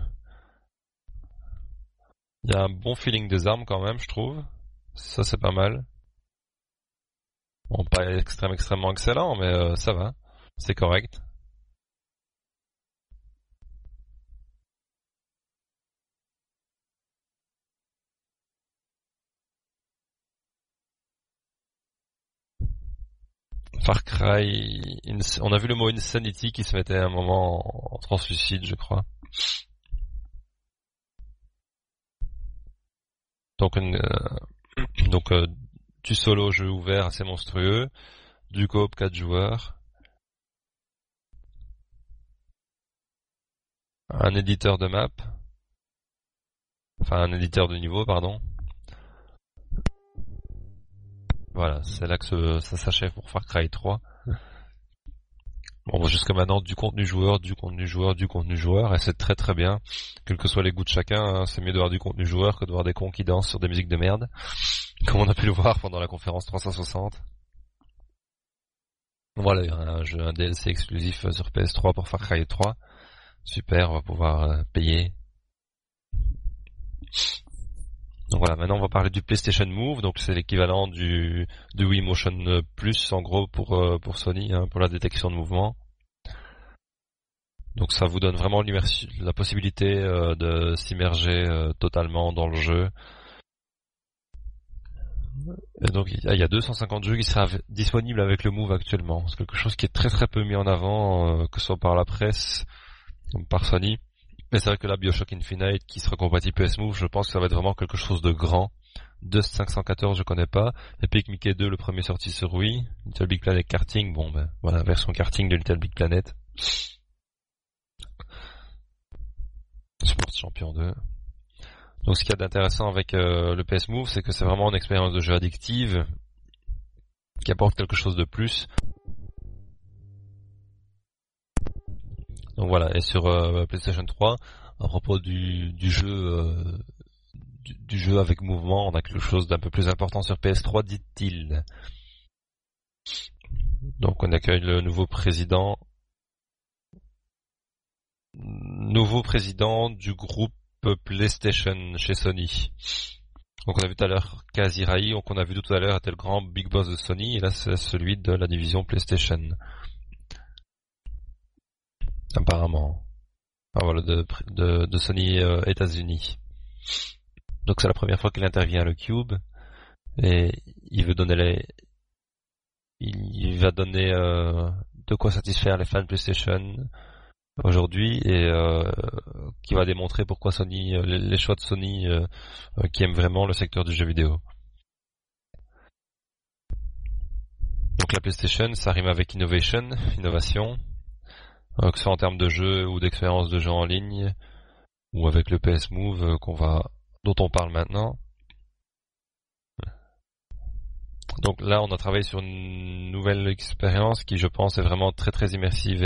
Il y a un bon feeling des armes quand même, je trouve. Ça, c'est pas mal. Bon, pas extrêmement excellent, mais ça va. C'est correct. Far Cry, on a vu le mot Insanity qui se mettait à un moment en translucide, je crois. Donc, du solo jeu ouvert assez monstrueux, du coop 4 joueurs, un éditeur de map, enfin un éditeur de niveau, pardon. Voilà, c'est là que ça s'achève pour Far Cry 3. Bon, jusqu'à maintenant, du contenu joueur, et c'est très très bien. Quels que soient les goûts de chacun, hein, c'est mieux de voir du contenu joueur que de voir des cons qui dansent sur des musiques de merde, comme on a pu le voir pendant la conférence 360. Voilà, il y a un DLC exclusif sur PS3 pour Far Cry 3. Super, on va pouvoir payer. Donc voilà, maintenant on va parler du PlayStation Move, donc c'est l'équivalent du Wii Motion Plus en gros pour Sony, hein, pour la détection de mouvement. Donc ça vous donne vraiment la possibilité de s'immerger totalement dans le jeu. Et donc il y a 250 jeux qui seraient disponibles avec le Move actuellement. C'est quelque chose qui est très très peu mis en avant, que ce soit par la presse par Sony. Mais c'est vrai que la BioShock Infinite qui sera compatible PS Move, je pense que ça va être vraiment quelque chose de grand. Dust 514 je connais pas. Epic Mickey 2 le premier sorti sur Wii. Little Big Planet Karting, bon ben voilà, version karting de Little Big Planet. Sport Champion 2. Donc ce qu'il y a d'intéressant avec le PS Move, c'est que c'est vraiment une expérience de jeu addictive qui apporte quelque chose de plus. Donc voilà, et sur PlayStation 3, à propos du jeu du jeu avec mouvement, on a quelque chose d'un peu plus important sur PS3, dit-il. Donc on accueille le nouveau président du groupe PlayStation chez Sony. Donc on a vu tout à l'heure Kazirai, donc on a vu tout à l'heure était le grand big boss de Sony, et là c'est celui de la division PlayStation. Apparemment. Enfin voilà, de Sony États-Unis. Donc c'est la première fois qu'il intervient à le Cube, et il va donner de quoi satisfaire les fans PlayStation aujourd'hui, et qui va démontrer pourquoi Sony, les choix de Sony qui aiment vraiment le secteur du jeu vidéo. Donc la PlayStation, ça rime avec innovation, que ce soit en termes de jeu ou d'expérience de jeu en ligne, ou avec le PS Move dont on parle maintenant. Donc là, on a travaillé sur une nouvelle expérience qui, je pense, est vraiment très très immersive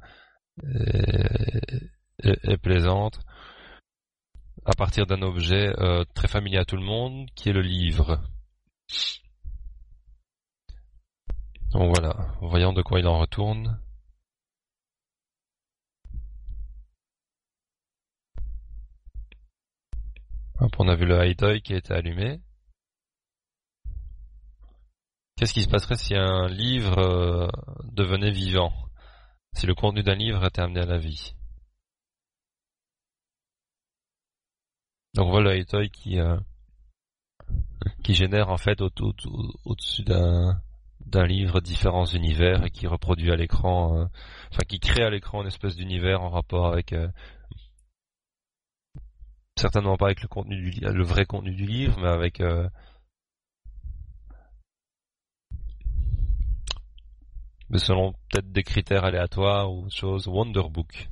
et plaisante, à partir d'un objet très familier à tout le monde, qui est le livre. Donc voilà, voyons de quoi il en retourne. Hop, on a vu le high-toy qui a été allumé. Qu'est-ce qui se passerait si un livre devenait vivant? Si le contenu d'un livre était amené à la vie? Donc voilà le high-toy qui génère en fait au-dessus d'un livre différents univers, et qui reproduit à l'écran, qui crée à l'écran une espèce d'univers en rapport avec, certainement pas avec le vrai contenu du livre, mais avec mais selon peut-être des critères aléatoires ou choses. Wonderbook.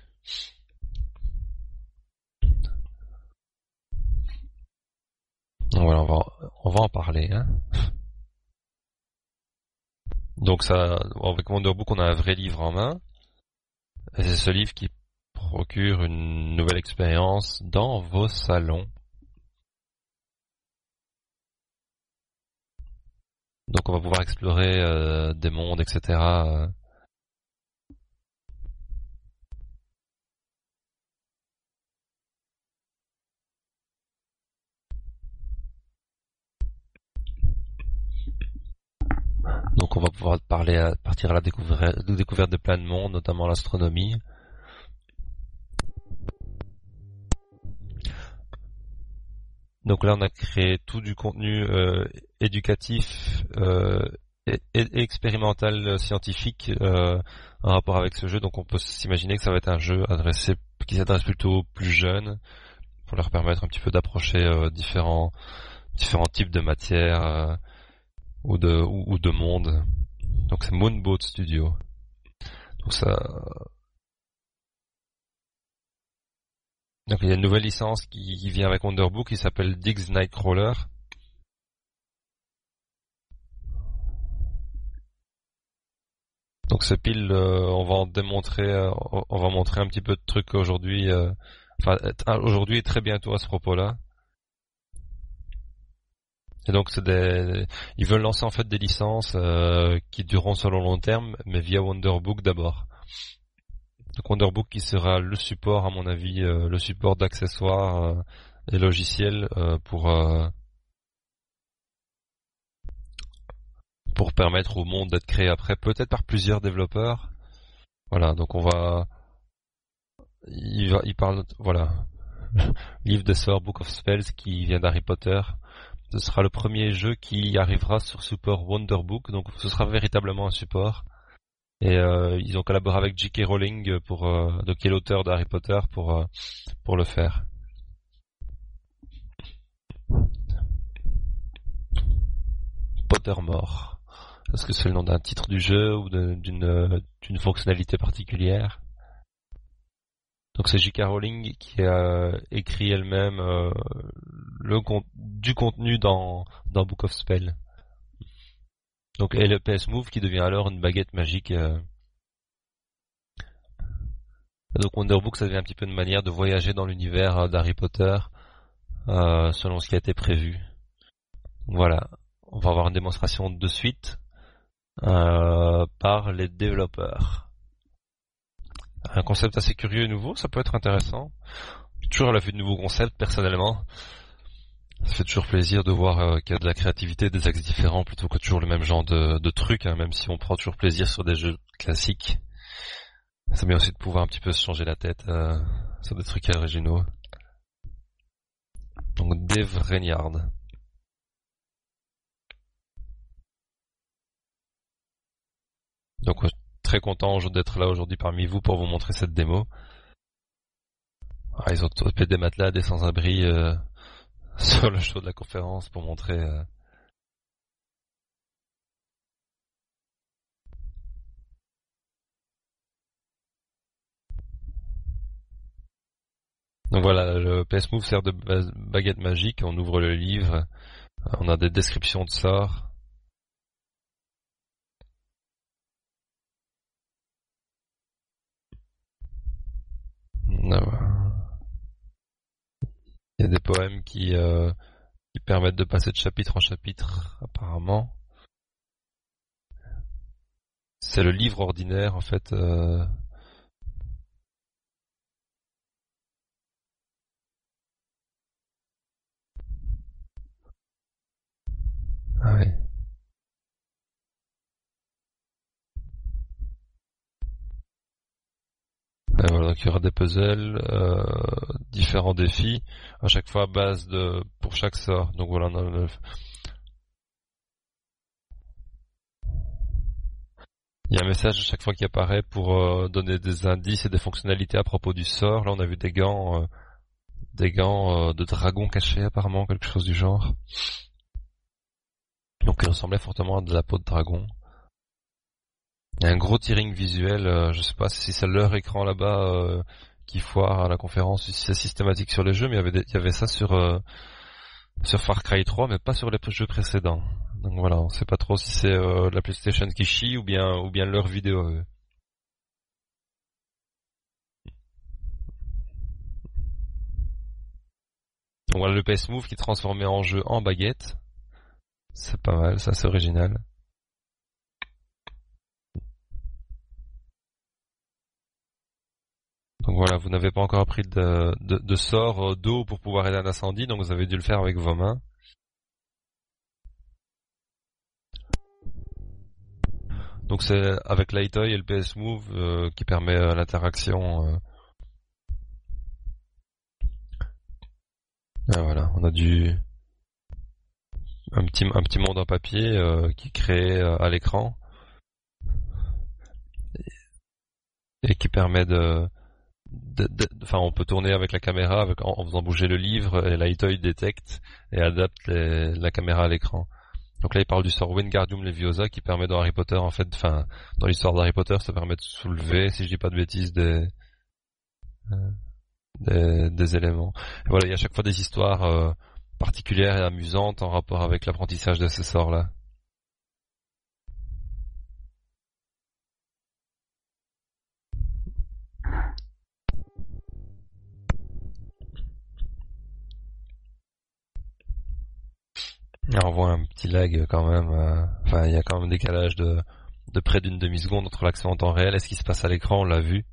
Donc voilà, on va en parler, hein. Donc ça, avec Wonderbook, on a un vrai livre en main, et c'est ce livre qui procure une nouvelle expérience dans vos salons. Donc on va pouvoir explorer des mondes, etc. Donc on va pouvoir partir à la découverte de plein de mondes, notamment l'astronomie. Donc là on a créé tout du contenu éducatif et expérimental scientifique en rapport avec ce jeu. Donc on peut s'imaginer que ça va être un jeu qui s'adresse plutôt aux plus jeunes, pour leur permettre un petit peu d'approcher différents types de matières ou de mondes. Donc c'est Moonboat Studio. Donc il y a une nouvelle licence qui vient avec Wonderbook qui s'appelle Diggs Nightcrawler. Donc c'est pile, on va montrer un petit peu de trucs aujourd'hui, aujourd'hui et très bientôt à ce propos-là. Et donc ils veulent lancer en fait des licences qui dureront sur le long terme, mais via Wonderbook d'abord. Donc Wonderbook qui sera le support, à mon avis, le support d'accessoires et logiciels pour permettre au monde d'être créé après, peut-être par plusieurs développeurs. Voilà, donc il parle, voilà, livre de sort Book of Spells qui vient d'Harry Potter. Ce sera le premier jeu qui arrivera sur support Wonderbook, donc ce sera véritablement un support. Et ils ont collaboré avec J.K. Rowling donc qui est l'auteur de Harry Potter pour le faire. Pottermore. Est-ce que c'est le nom d'un titre du jeu ou d'une fonctionnalité particulière? Donc c'est J.K. Rowling qui a écrit elle-même du contenu dans Book of Spell. Donc et le PS Move qui devient alors une baguette magique. Donc Wonderbook ça devient un petit peu une manière de voyager dans l'univers d'Harry Potter selon ce qui a été prévu. Voilà, on va avoir une démonstration de suite par les développeurs. Un concept assez curieux et nouveau, ça peut être intéressant. Toujours à la vue de nouveaux concepts, personnellement. Ça fait toujours plaisir de voir qu'il y a de la créativité, des axes différents, plutôt que toujours le même genre de trucs, hein, même si on prend toujours plaisir sur des jeux classiques. C'est bien aussi de pouvoir un petit peu se changer la tête sur des trucs originaux. Donc Dave Reynard. Donc très content d'être là aujourd'hui parmi vous pour vous montrer cette démo. Ils ont topé des matelas, des sans-abri sur le show de la conférence pour montrer. Donc voilà, le PS Move sert de baguette magique. On ouvre le livre, on a des descriptions de sorts. Il y a des poèmes qui permettent de passer de chapitre en chapitre, apparemment. C'est le livre ordinaire, en fait. Ah ouais. Voilà, donc il y aura des puzzles, différents défis, à chaque fois à base pour chaque sort. Donc voilà, il y a un message à chaque fois qui apparaît pour donner des indices et des fonctionnalités à propos du sort. Là, on a vu des gants de dragon cachés, apparemment, quelque chose du genre. Donc, il ressemblait fortement à de la peau de dragon. Il y a un gros tearing visuel, je sais pas si c'est leur écran là-bas qui foire à la conférence, si c'est systématique sur les jeux, mais il y avait ça sur Far Cry 3, mais pas sur les jeux précédents. Donc voilà, on sait pas trop si c'est la PlayStation qui chie ou bien leur vidéo. Donc voilà le PS Move qui est transformé en jeu en baguette. C'est pas mal, ça c'est original. Donc voilà, vous n'avez pas encore appris de sort d'eau pour pouvoir aider un incendie, donc vous avez dû le faire avec vos mains. Donc c'est avec l'Itoy et le PS Move qui permet l'interaction. Voilà, on a un petit monde en papier qui est créé à l'écran et qui permet enfin, on peut tourner avec la caméra en faisant bouger le livre et l'Itoy détecte et adapte la caméra à l'écran. Donc là, il parle du sort Wingardium Leviosa qui permet dans Harry Potter, en fait, enfin, dans l'histoire d'Harry Potter, ça permet de soulever, si je dis pas de bêtises, des éléments. Et voilà, il y a à chaque fois des histoires particulières et amusantes en rapport avec l'apprentissage de ces sorts-là. Alors, on voit un petit lag quand même. Enfin, il y a quand même un décalage de près d'une demi-seconde entre l'accès en temps réel et ce qui se passe à l'écran, on l'a vu.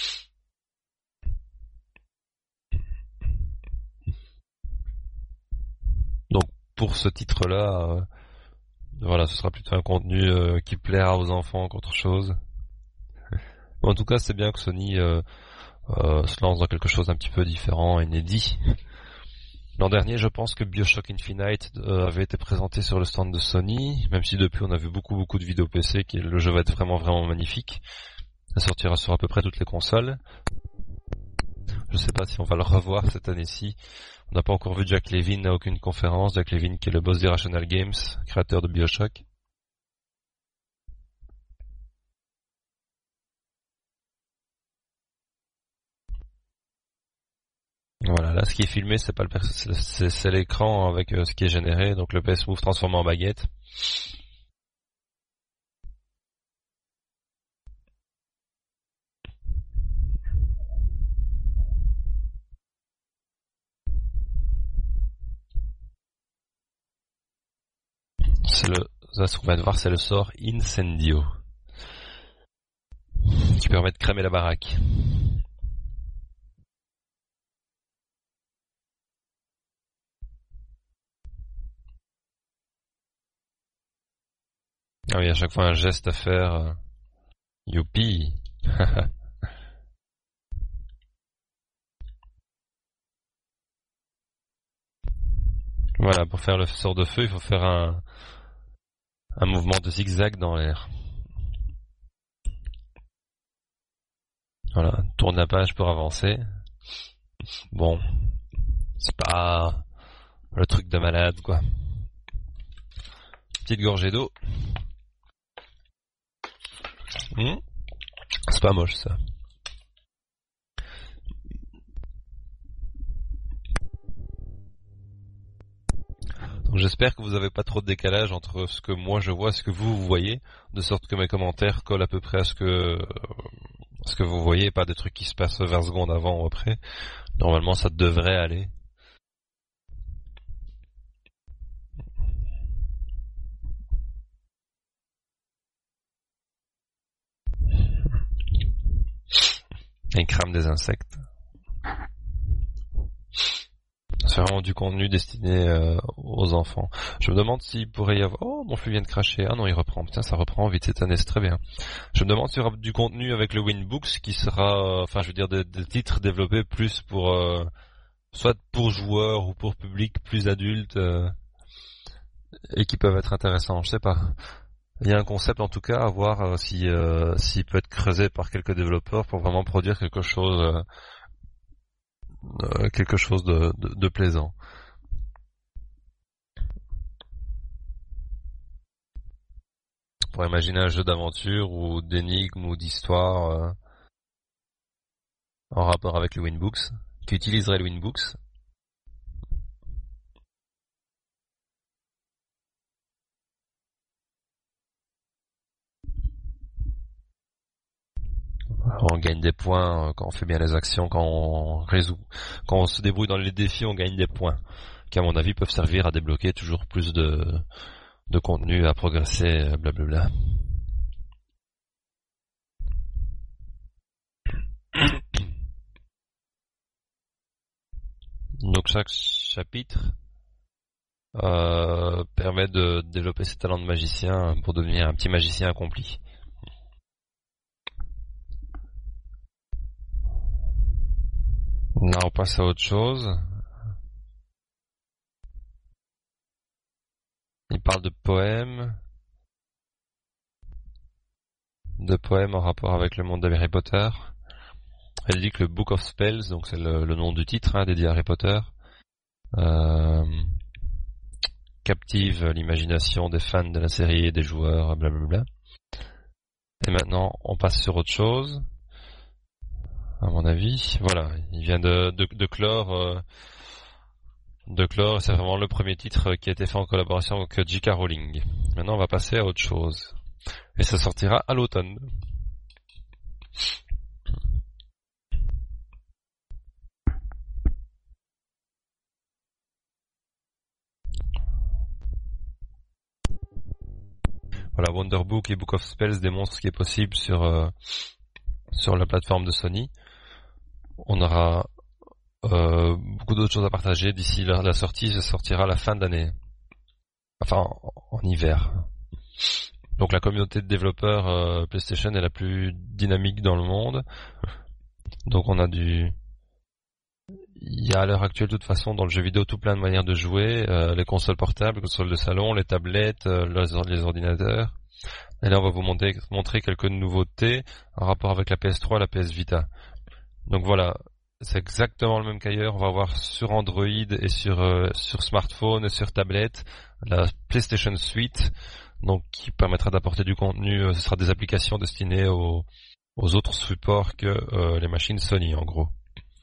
Donc, pour ce titre-là, voilà, ce sera plutôt un contenu qui plaira aux enfants qu'autre chose. En tout cas, c'est bien que Sony se lance dans quelque chose d'un petit peu différent, inédit. L'an dernier, je pense que BioShock Infinite avait été présenté sur le stand de Sony, même si depuis on a vu beaucoup de vidéos PC, le jeu va être vraiment magnifique. Ça sortira sur à peu près toutes les consoles. Je sais pas si on va le revoir cette année-ci. On n'a pas encore vu Jack Levine à aucune conférence. Jack Levine qui est le boss d'Irrational Games, créateur de BioShock. Voilà, là ce qui est filmé c'est pas c'est l'écran avec ce qui est généré, donc le PS Move transformé en baguette. Ça, ce qu'on va voir, c'est le sort Incendio, qui permet de cramer la baraque. Ah oui, à chaque fois un geste à faire. Youpi. Voilà, pour faire le sort de feu, il faut faire un mouvement de zigzag dans l'air. Voilà, tourne la page pour avancer. Bon, c'est pas le truc de malade, quoi. Petite gorgée d'eau. C'est pas moche, ça. Donc j'espère que vous avez pas trop de décalage entre ce que moi je vois et ce que vous voyez, de sorte que mes commentaires collent à peu près à ce que vous voyez, pas des trucs qui se passent 20 secondes avant ou après. Normalement ça devrait aller. Il crame des insectes. C'est vraiment du contenu destiné aux enfants. Je me demande s'il pourrait y avoir... Oh, mon flux vient de cracher. Ah non, il reprend. Putain, ça reprend vite cette année, c'est très bien. Je me demande s'il y aura du contenu avec le Winbooks qui sera... Enfin, je veux dire, des titres développés plus pour... soit pour joueurs ou pour public plus adultes et qui peuvent être intéressants. Je sais pas. Il y a un concept en tout cas à voir s'il peut être creusé par quelques développeurs pour vraiment produire quelque chose de plaisant. Pour imaginer un jeu d'aventure ou d'énigmes ou d'histoire en rapport avec le Winbooks, qui utiliserait le Winbooks. On gagne des points quand on fait bien les actions, quand on se débrouille dans les défis, on gagne des points, qui à mon avis peuvent servir à débloquer toujours plus de contenu, à progresser, blablabla. Donc chaque chapitre permet de développer ses talents de magicien pour devenir un petit magicien accompli. Là, on passe à autre chose. Il parle de poèmes en rapport avec le monde d'Harry Potter. Elle dit que le Book of Spells, donc c'est le nom du titre dédié à Harry Potter, captive l'imagination des fans de la série et des joueurs, blablabla. Et maintenant, on passe sur autre chose. À mon avis, voilà, il vient de clore. C'est vraiment le premier titre qui a été fait en collaboration avec J.K. Rowling. Maintenant, on va passer à autre chose. Et ça sortira à l'automne. Voilà, Wonderbook et Book of Spells démontrent ce qui est possible sur la plateforme de Sony. On aura beaucoup d'autres choses à partager d'ici la sortie. Ça sortira à la fin d'année. Enfin, en hiver. Donc la communauté de développeurs PlayStation est la plus dynamique dans le monde. Donc on a Il y a à l'heure actuelle, de toute façon, dans le jeu vidéo, tout plein de manières de jouer. Les consoles portables, les consoles de salon, les tablettes, les ordinateurs. Et là, on va vous montrer quelques nouveautés en rapport avec la PS3 et la PS Vita. Donc voilà, c'est exactement le même qu'ailleurs. On va voir sur Android et sur smartphone et sur tablette la PlayStation Suite, donc qui permettra d'apporter du contenu. Ce sera des applications destinées aux autres supports que les machines Sony, en gros.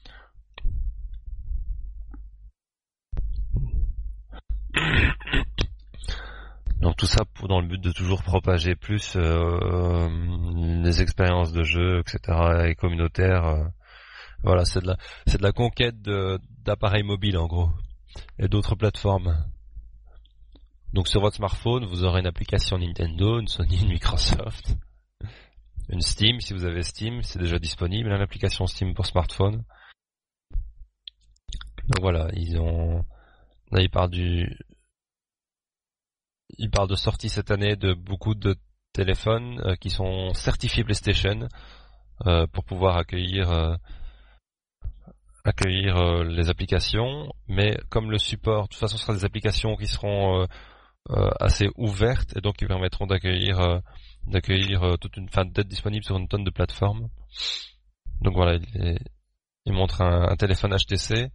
Donc tout ça dans le but de toujours propager plus les expériences de jeu, etc. et communautaires. Voilà, c'est de la conquête d'appareils mobiles en gros et d'autres plateformes. Donc sur votre smartphone, vous aurez une application Nintendo, une Sony, une Microsoft, une Steam. Si vous avez Steam, c'est déjà disponible, hein, l'application Steam pour smartphone. Donc voilà, là ils parlent de sortie cette année de beaucoup de téléphones qui sont certifiés PlayStation pour pouvoir accueillir les applications, mais comme le support, de toute façon, ce sera des applications qui seront assez ouvertes et donc qui permettront d'accueillir d'être disponibles sur une tonne de plateformes. Donc voilà, il montre un téléphone HTC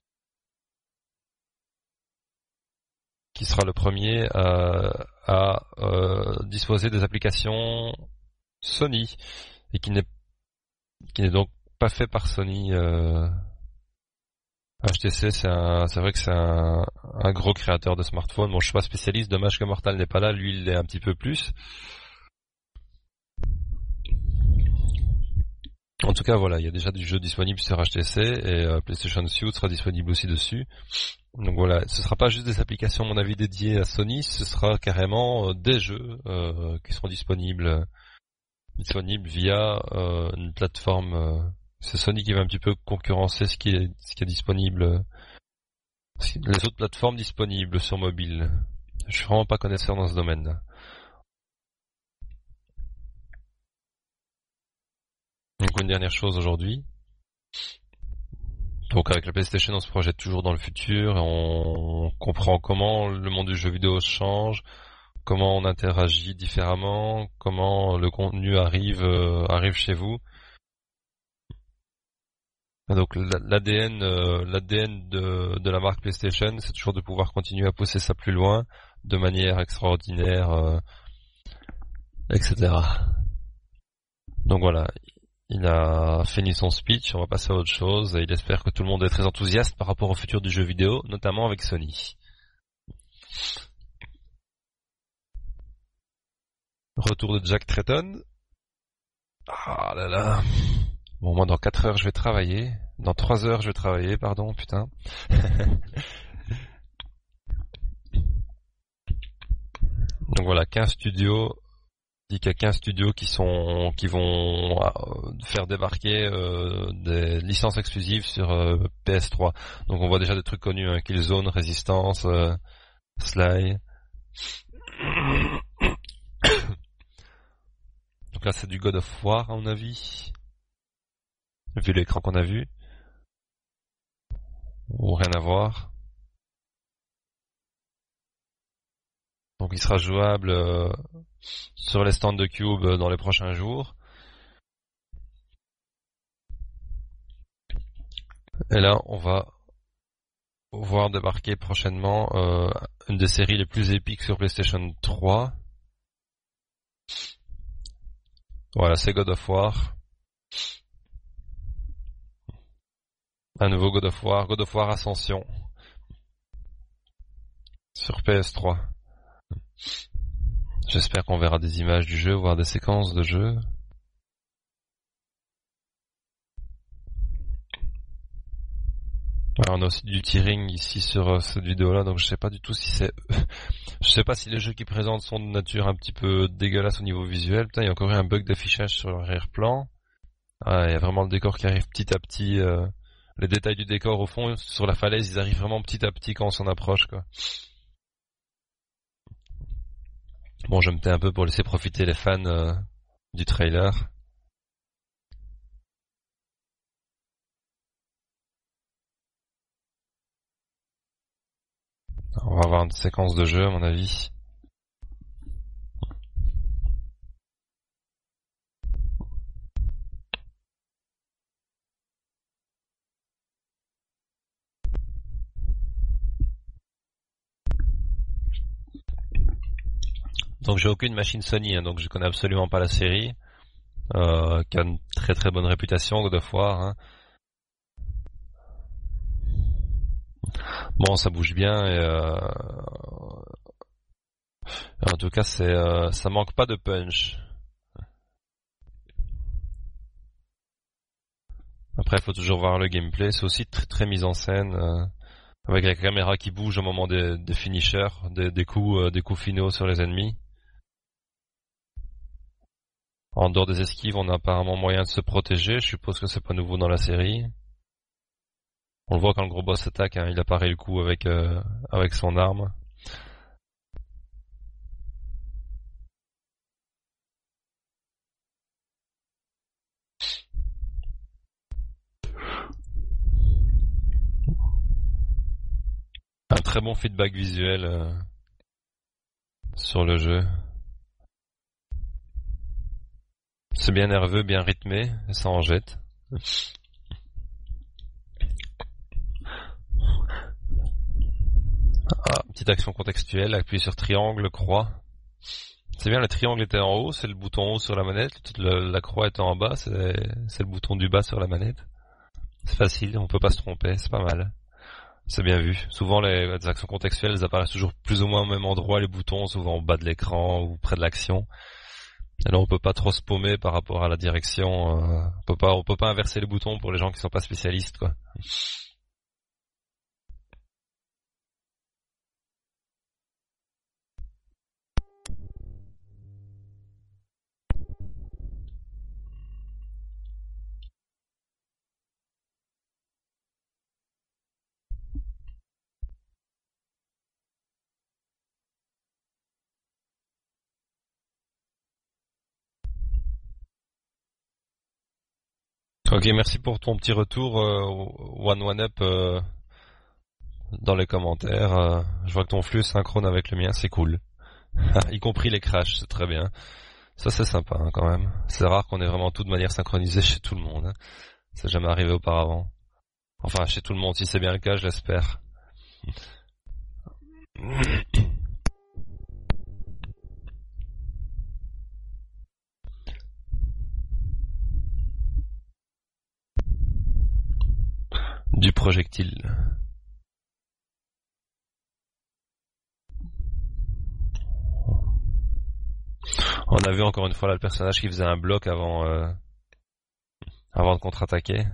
qui sera le premier à disposer des applications Sony et qui n'est donc pas fait par Sony. HTC, c'est vrai que c'est un gros créateur de smartphones. Bon, je suis pas spécialiste, dommage que Mortal n'est pas là, lui il l'est un petit peu plus. En tout cas, voilà, il y a déjà du jeu disponible sur HTC et PlayStation Suite sera disponible aussi dessus. Donc voilà, ce sera pas juste des applications, à mon avis, dédiées à Sony, ce sera carrément des jeux qui seront disponibles via une plateforme. C'est Sony qui va un petit peu concurrencer ce qui est disponible, les autres plateformes disponibles sur mobile. Je suis vraiment pas connaisseur dans ce domaine. Donc une dernière chose aujourd'hui. Donc avec la PlayStation, on se projette toujours dans le futur, et on comprend comment le monde du jeu vidéo change, comment on interagit différemment, comment le contenu arrive chez vous. Et donc l'ADN de la marque PlayStation, c'est toujours de pouvoir continuer à pousser ça plus loin, de manière extraordinaire, etc. Donc voilà, il a fini son speech, on va passer à autre chose, et il espère que tout le monde est très enthousiaste par rapport au futur du jeu vidéo, notamment avec Sony. Retour de Jack Tretton. Ah là là. Bon, moi dans 4 heures je vais travailler. Dans 3 heures je vais travailler, pardon, putain. Donc voilà, 15 studios. Il dit qu'il y a 15 studios qui vont faire débarquer des licences exclusives sur PS3. Donc on voit déjà des trucs connus, hein, Killzone, Resistance, Sly. Donc là c'est du God of War à mon avis. Vu l'écran qu'on a vu. Ou rien à voir. Donc il sera jouable sur les stands de Cube dans les prochains jours. Et là, on va voir débarquer prochainement une des séries les plus épiques sur PlayStation 3. Voilà, c'est God of War. Un nouveau God of War Ascension. Sur PS3. J'espère qu'on verra des images du jeu, voire des séquences de jeu. Alors, on a aussi du tearing ici sur cette vidéo-là, donc je sais pas du tout si c'est... Je sais pas si les jeux qui présentent sont de nature un petit peu dégueulasse au niveau visuel. Putain, il y a encore eu un bug d'affichage sur l'arrière-plan. Ah, il y a vraiment le décor qui arrive petit à petit. Les détails du décor au fond, sur la falaise, ils arrivent vraiment petit à petit quand on s'en approche, quoi. Bon, je me tais un peu pour laisser profiter les fans du trailer. On va avoir une séquence de jeu à mon avis. Donc j'ai aucune machine Sony, hein, donc je connais absolument pas la série, qui a une très très bonne réputation God of War, hein. Bon, ça bouge bien et en tout cas ça manque pas de punch. Après, il faut toujours voir le gameplay. C'est aussi très, très mise en scène, avec la caméra qui bouge au moment des finishers, des coups finaux sur les ennemis. En dehors des esquives, on a apparemment moyen de se protéger. Je suppose que c'est pas nouveau dans la série. On le voit quand le gros boss attaque, hein, il apparaît le coup avec son arme. Un très bon feedback visuel sur le jeu. C'est bien nerveux, bien rythmé, et ça en jette. Ah, petite action contextuelle, appuyer sur triangle, croix. C'est bien, le triangle était en haut, c'est le bouton haut sur la manette, la croix était en bas, c'est le bouton du bas sur la manette. C'est facile, on peut pas se tromper, c'est pas mal. C'est bien vu. Souvent les actions contextuelles, elles apparaissent toujours plus ou moins au même endroit, les boutons, souvent au bas de l'écran ou près de l'action. Alors on peut pas trop se paumer par rapport à la direction, on peut pas inverser les boutons pour les gens qui sont pas spécialistes, quoi. Ok, merci pour ton petit retour, One Up, dans les commentaires. Je vois que ton flux est synchrone avec le mien, c'est cool. Y compris les crashs, c'est très bien. Ça c'est sympa, hein, quand même. C'est rare qu'on ait vraiment tout de manière synchronisée chez tout le monde, hein. C'est jamais arrivé auparavant. Enfin, chez tout le monde, si c'est bien le cas, je l'espère. Du projectile. On a vu encore une fois là le personnage qui faisait un bloc avant de contre-attaquer.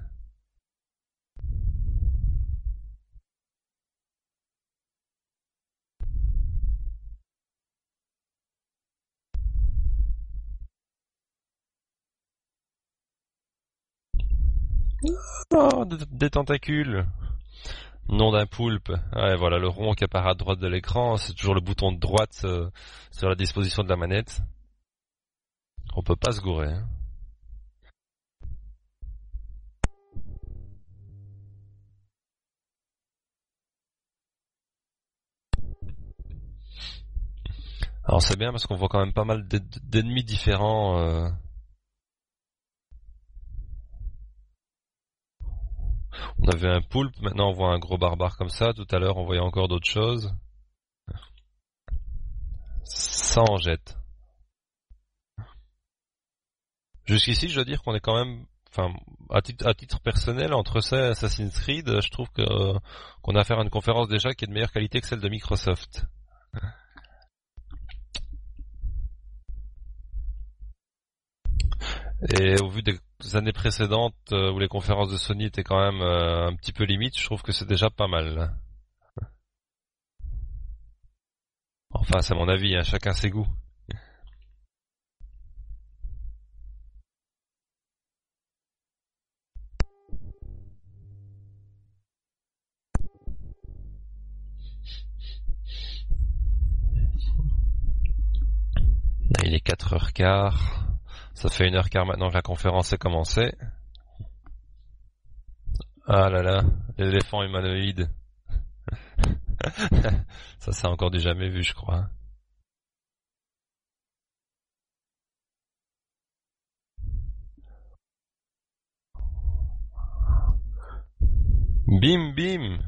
Oh, des tentacules. Nom d'un poulpe. Ouais, voilà, le rond qui apparaît à droite de l'écran, c'est toujours le bouton de droite sur la disposition de la manette. On peut pas se gourer, hein. Alors c'est bien parce qu'on voit quand même pas mal d'ennemis différents. On avait un poulpe, maintenant on voit un gros barbare comme ça. Tout à l'heure on voyait encore d'autres choses. Ça en jette. Jusqu'ici, je dois dire qu'on est quand même, enfin, à titre personnel, entre ça et Assassin's Creed, je trouve que qu'on a affaire à une conférence déjà qui est de meilleure qualité que celle de Microsoft. Et au vu des années précédentes où les conférences de Sony étaient quand même un petit peu limites, je trouve que c'est déjà pas mal. Enfin, c'est mon avis, hein, chacun ses goûts. Là, il est 4h15. Ça fait 1h15 maintenant que la conférence est commencée. Ah là là, l'éléphant humanoïde. Ça c'est encore du jamais vu, je crois. Bim bim.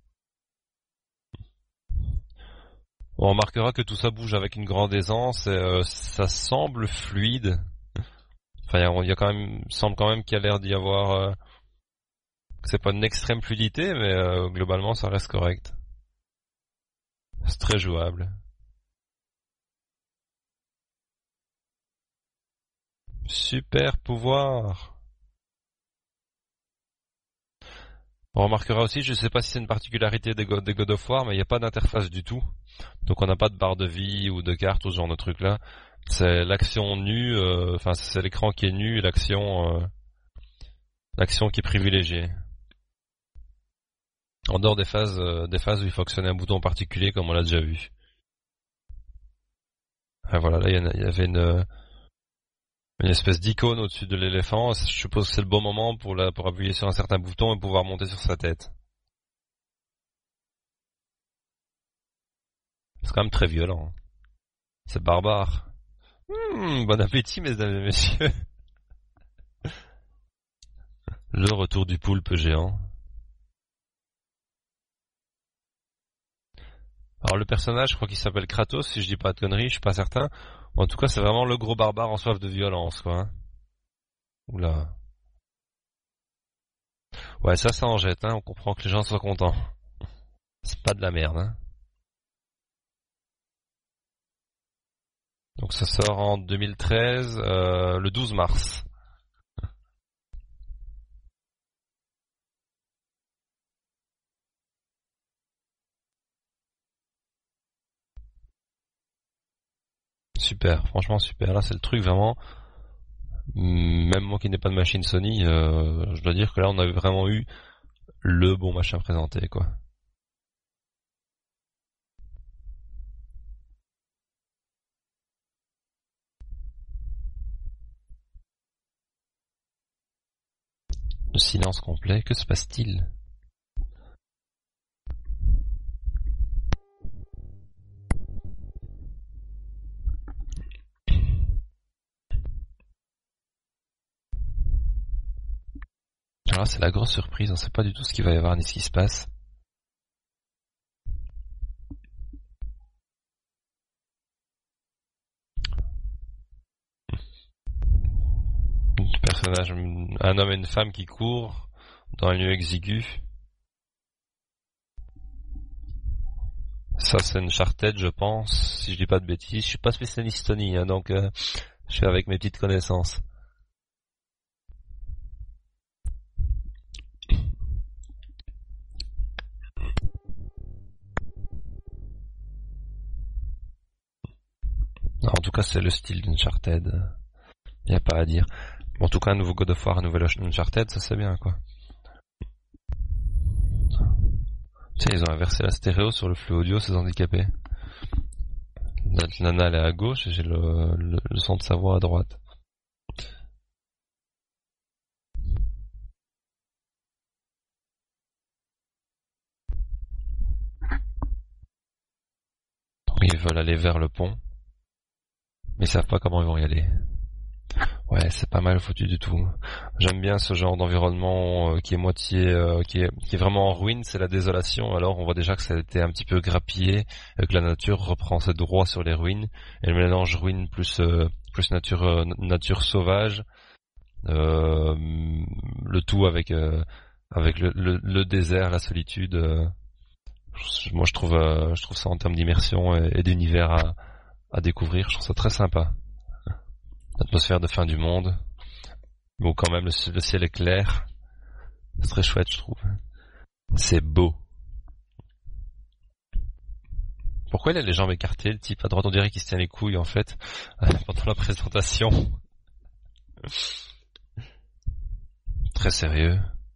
On remarquera que tout ça bouge avec une grande aisance et ça semble fluide. Enfin, il y a quand même, semble quand même qu'il y a l'air d'y avoir. Que c'est pas une extrême fluidité, mais globalement ça reste correct. C'est très jouable. Super pouvoir. On remarquera aussi, je sais pas si c'est une particularité des God of War, mais il n'y a pas d'interface du tout. Donc on n'a pas de barre de vie ou de carte ou ce genre de truc là. C'est l'action nue, enfin c'est l'écran qui est nu et l'action qui est privilégiée. En dehors des phases où il faut actionner un bouton particulier comme on l'a déjà vu. Ah, voilà, là il y avait une espèce d'icône au-dessus de l'éléphant. Je suppose que c'est le bon moment pour appuyer sur un certain bouton et pouvoir monter sur sa tête. C'est quand même très violent. C'est barbare. Bon appétit, mesdames et messieurs. Le retour du poulpe géant. Alors le personnage, je crois qu'il s'appelle Kratos, si je dis pas de conneries, je suis pas certain. En tout cas, c'est vraiment le gros barbare en soif de violence, quoi. Hein. Oula. Ouais, ça en jette, hein. On comprend que les gens soient contents. C'est pas de la merde, hein. Donc ça sort en 2013, le 12 mars. Super, franchement super. Là, c'est le truc vraiment. Même moi qui n'ai pas de machine Sony, je dois dire que là, on a vraiment eu le bon machin présenté, quoi. Le silence complet, que se passe-t-il? Alors là, c'est la grosse surprise, on sait pas du tout ce qu'il va y avoir ni ce qui se passe. Personnage, un homme et une femme qui courent dans un lieu exigu. Ça, c'est une Uncharted, je pense, si je dis pas de bêtises. Je suis pas spécialiste Sony, hein, donc je fais avec mes petites connaissances. Non, en tout cas, c'est le style d'Uncharted. Y a pas à dire. Bon, en tout cas, un nouveau God of War, un nouvel Uncharted, ça c'est bien, quoi. Tu sais, ils ont inversé la stéréo sur le flux audio, ces handicapés. Notre nana, elle est à gauche et j'ai le son de sa voix à droite. Ils veulent aller vers le pont, mais ils savent pas comment ils vont y aller. Ouais, c'est pas mal foutu du tout. J'aime bien ce genre d'environnement qui est qui est vraiment en ruine, c'est la désolation. Alors on voit déjà que ça a été un petit peu grappillé, que la nature reprend ses droits sur les ruines, et le mélange ruine plus nature sauvage, euh, le tout avec le désert, la solitude. Moi je trouve ça en termes d'immersion et d'univers à découvrir, je trouve ça très sympa. L'atmosphère de fin du monde. Bon, quand même, le ciel est clair. C'est très chouette, je trouve. C'est beau. Pourquoi il a les jambes écartées, le type à droite? On dirait qu'il se tient les couilles, en fait, pendant la présentation. Très sérieux.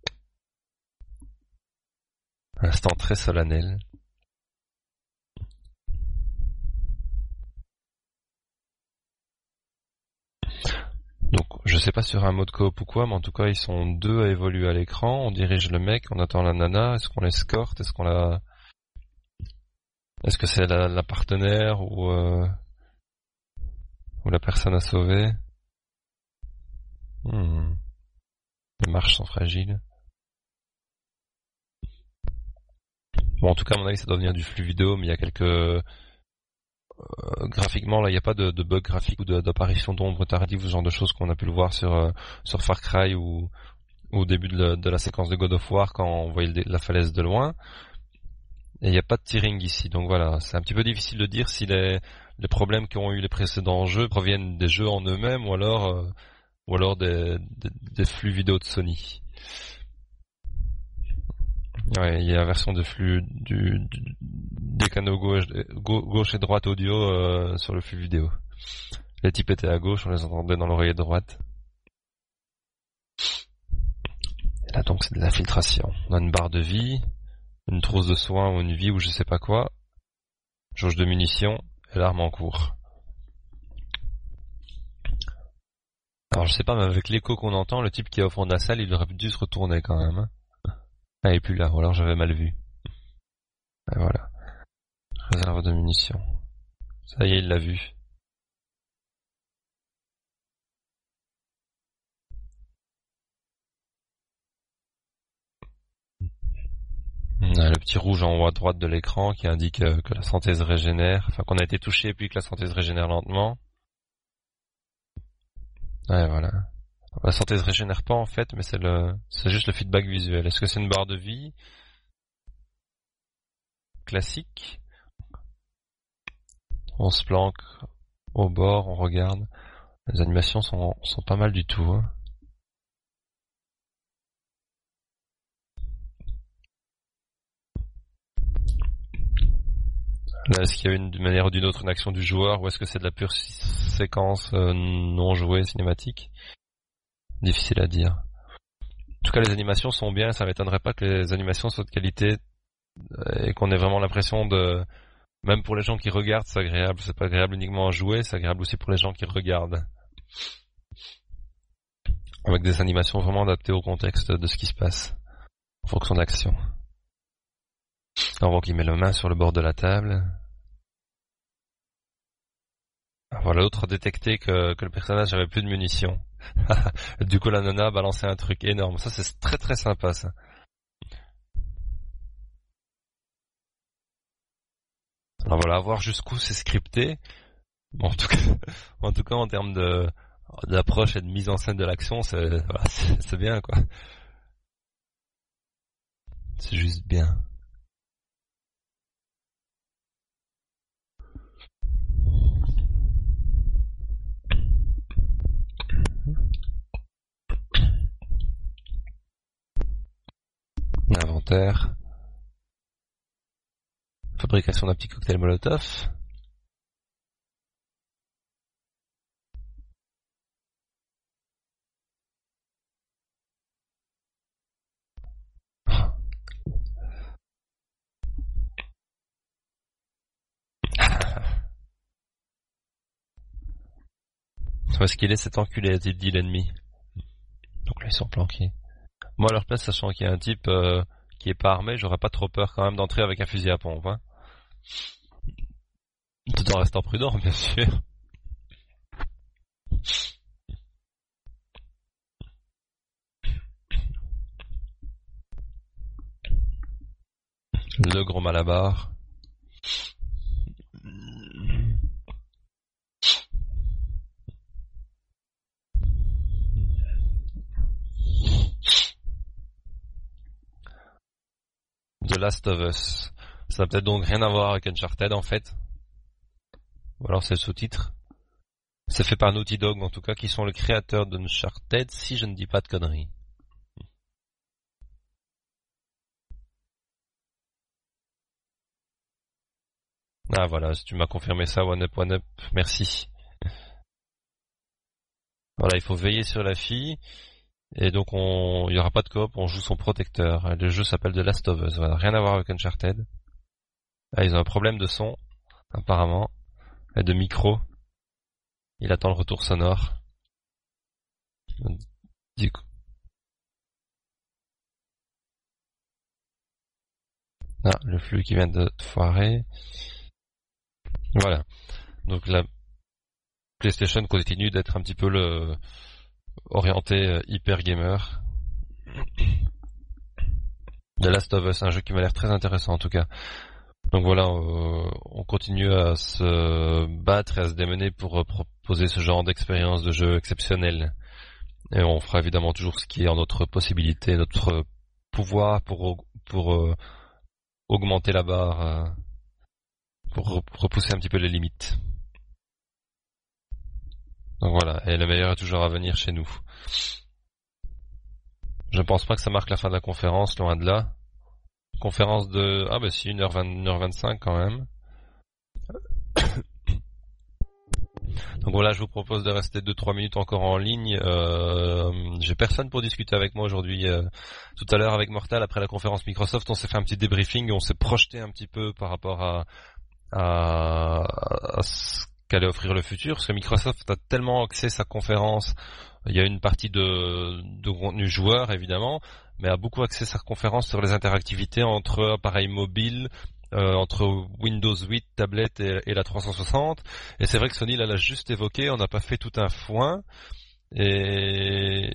Un instant très solennel. Donc, je sais pas sur un mode coop ou quoi, mais en tout cas, ils sont deux à évoluer à l'écran. On dirige le mec, on attend la nana. Est-ce qu'on l'escorte? Est-ce qu'on la... Est-ce que c'est la partenaire ou la personne à sauver? Hmm. Les marches sont fragiles. Bon, en tout cas, à mon avis, ça doit venir du flux vidéo, mais il y a quelques... graphiquement, là, il n'y a pas de bug graphique ou d'apparition d'ombre tardive, ce genre de choses qu'on a pu le voir sur Far Cry ou au début de la séquence de God of War quand on voyait la falaise de loin. Et il n'y a pas de tearing ici, donc voilà, c'est un petit peu difficile de dire si les problèmes qu'ont eu les précédents jeux proviennent des jeux en eux-mêmes ou alors des flux vidéo de Sony. Ouais, il y a la version de flux des canaux gauche et droite audio sur le flux vidéo. Les types étaient à gauche, on les entendait dans l'oreillette droite. Et là donc c'est de l'infiltration. On a une barre de vie, une trousse de soins ou une vie ou je sais pas quoi, jauge de munitions et l'arme en cours. Alors je sais pas, mais avec l'écho qu'on entend, le type qui est au fond de la salle, il aurait dû se retourner quand même. Hein. Ah, il est plus là, ou alors j'avais mal vu. Et voilà. Réserve de munitions. Ça y est, il l'a vu. On a le petit rouge en haut à droite de l'écran qui indique que la santé se régénère, enfin qu'on a été touché puis que la santé se régénère lentement. Ouais, voilà. La santé se régénère pas en fait, mais c'est juste le feedback visuel. Est-ce que c'est une barre de vie classique? On se planque au bord, on regarde. Les animations sont pas mal du tout. Hein. Là, est-ce qu'il y a d'une manière ou d'une autre une action du joueur ou est-ce que c'est de la pure séquence non jouée cinématique? Difficile à dire. En tout cas, les animations sont bien. Ça m'étonnerait pas que les animations soient de qualité et qu'on ait vraiment l'impression de... Même pour les gens qui regardent, c'est agréable. C'est pas agréable uniquement à jouer, c'est agréable aussi pour les gens qui regardent. Avec des animations vraiment adaptées au contexte de ce qui se passe. En fonction d'action. On voit qu'il met la main sur le bord de la table. Voilà, l'autre a détecté que le personnage avait plus de munitions. Du coup, la nana a balancé un truc énorme. Ça, c'est très très sympa, ça. Alors voilà, voir jusqu'où c'est scripté. Bon, en tout cas, en termes d'approche et de mise en scène de l'action, voilà, c'est bien, quoi. C'est juste bien. Inventaire. Fabrication d'un petit cocktail Molotov. Où est-ce qu'il est cet enculé, a-t-il dit l'ennemi. Donc là, ils sont planqués. Moi, à leur place, sachant qu'il y a un type qui est pas armé, j'aurais pas trop peur quand même d'entrer avec un fusil à pompe. Hein. Tout en restant prudent, bien sûr. Le gros malabar. The Last of Us. Ça n'a peut-être donc rien à voir avec Uncharted en fait. Ou alors c'est le sous-titre. C'est fait par Naughty Dog en tout cas, qui sont les créateurs d'Uncharted, si je ne dis pas de conneries. Ah voilà, si tu m'as confirmé ça, one up, merci. Voilà, il faut veiller sur la fille, et donc il y aura pas de coop, on joue son protecteur. Le jeu s'appelle The Last of Us, voilà, rien à voir avec Uncharted. Ah, ils ont un problème de son, apparemment, et de micro. Il attend le retour sonore. Du coup. Ah, le flux qui vient de foirer. Voilà. Donc la PlayStation continue d'être un petit peu le orienté hyper gamer. The Last of Us, un jeu qui m'a l'air très intéressant en tout cas. Donc voilà, on continue à se battre et à se démener pour proposer ce genre d'expérience de jeu exceptionnelle. Et on fera évidemment toujours ce qui est en notre possibilité, notre pouvoir pour augmenter la barre, pour repousser un petit peu les limites. Donc voilà, et le meilleur est toujours à venir chez nous. Je ne pense pas que ça marque la fin de la conférence, loin de là. Conférence de... Ah bah si, 1h20, 1h25 quand même. Donc voilà, je vous propose de rester 2-3 minutes encore en ligne. J'ai personne pour discuter avec moi aujourd'hui. Tout à l'heure avec Mortal, après la conférence Microsoft, on s'est fait un petit débriefing, on s'est projeté un petit peu par rapport à ce qu'allait offrir le futur, parce que Microsoft a tellement axé sa conférence. Il y a une partie de contenu joueur évidemment, mais a beaucoup axé sa conférence sur les interactivités entre appareils mobiles, entre Windows 8, tablette et la 360. Et c'est vrai que Sony l'a juste évoqué, on n'a pas fait tout un foin. Et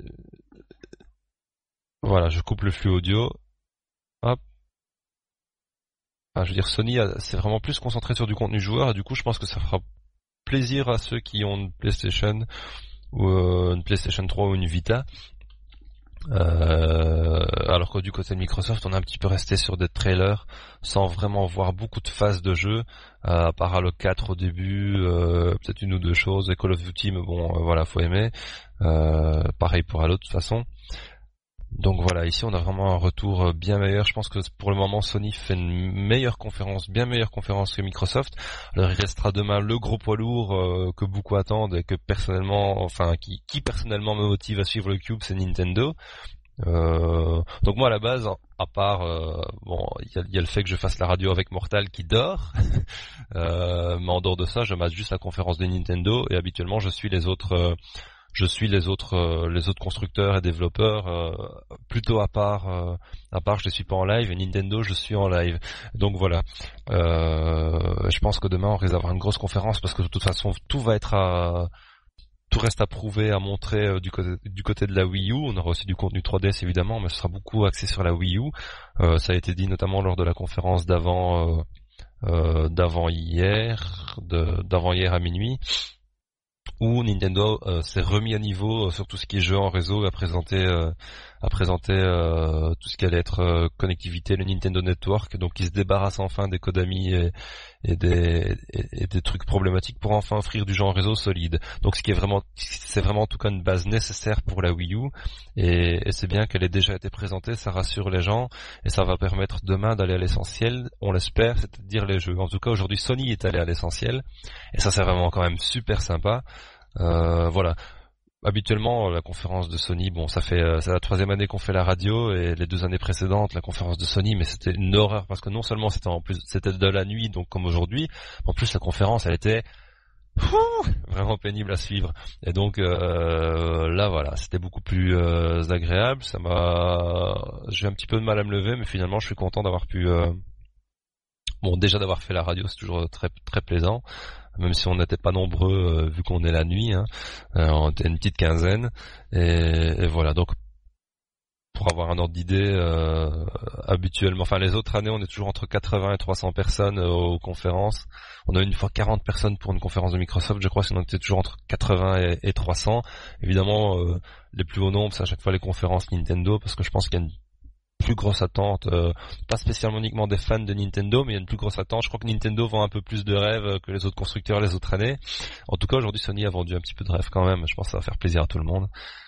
voilà, je coupe le flux audio. Hop. Enfin, je veux dire, Sony s'est vraiment plus concentré sur du contenu joueur, et du coup, je pense que ça fera plaisir à ceux qui ont une PlayStation ou une PlayStation 3 ou une Vita. Alors que du côté de Microsoft, on a un petit peu resté sur des trailers sans vraiment voir beaucoup de phases de jeu, à part Halo 4 au début, peut-être une ou deux choses, et Call of Duty, mais bon, voilà, faut aimer. Pareil pour Halo de toute façon. Donc voilà, ici on a vraiment un retour bien meilleur. Je pense que pour le moment Sony fait une meilleure conférence, bien meilleure conférence que Microsoft. Alors il restera demain le gros poids lourd que beaucoup attendent et que personnellement, enfin qui personnellement me motive à suivre le Cube, c'est Nintendo. Donc moi à la base, à part bon, il y a le fait que je fasse la radio avec Mortal qui dort, mais en dehors de ça, je mate juste la conférence de Nintendo et habituellement je suis les autres constructeurs et développeurs plutôt à part je ne suis pas en live, et Nintendo je suis en live. Donc voilà. Je pense que demain on risque d'avoir une grosse conférence parce que de toute façon tout reste à prouver, à montrer du côté de la Wii U. On aura aussi du contenu 3DS évidemment, mais ce sera beaucoup axé sur la Wii U. Ça a été dit notamment lors de la conférence d'avant hier à minuit, où Nintendo s'est remis à niveau sur tout ce qui est jeu en réseau, a présenté tout ce qui allait être connectivité, le Nintendo Network, donc il se débarrasse enfin des Kodami et des trucs problématiques pour enfin offrir du jeu en réseau solide. Donc c'est vraiment en tout cas une base nécessaire pour la Wii U, et c'est bien qu'elle ait déjà été présentée, ça rassure les gens et ça va permettre demain d'aller à l'essentiel, on l'espère, c'est-à-dire les jeux. En tout cas aujourd'hui Sony est allé à l'essentiel et ça c'est vraiment quand même super sympa. Voilà. Habituellement, la conférence de Sony, bon, c'est la 3e année qu'on fait la radio, et les 2 années précédentes, la conférence de Sony, mais c'était une horreur parce que non seulement c'était de la nuit, donc comme aujourd'hui, en plus la conférence, elle était vraiment pénible à suivre. Et donc là, voilà, c'était beaucoup plus agréable. J'ai un petit peu de mal à me lever, mais finalement, je suis content d'avoir pu, déjà d'avoir fait la radio, c'est toujours très très plaisant. Même si on n'était pas nombreux vu qu'on est la nuit, hein. On était une petite quinzaine, et voilà. Donc pour avoir un ordre d'idée, habituellement, enfin les autres années, on est toujours entre 80 et 300 personnes aux conférences. On a une fois 40 personnes pour une conférence de Microsoft, je crois, sinon on était toujours entre 80 et 300. Évidemment, les plus hauts nombres, c'est à chaque fois les conférences Nintendo, parce que je pense qu'il y a une plus grosse attente, pas spécialement uniquement des fans de Nintendo, mais il y a une plus grosse attente. Je crois que Nintendo vend un peu plus de rêves que les autres constructeurs les autres années. En tout cas, aujourd'hui, Sony a vendu un petit peu de rêves quand même. Je pense que ça va faire plaisir à tout le monde.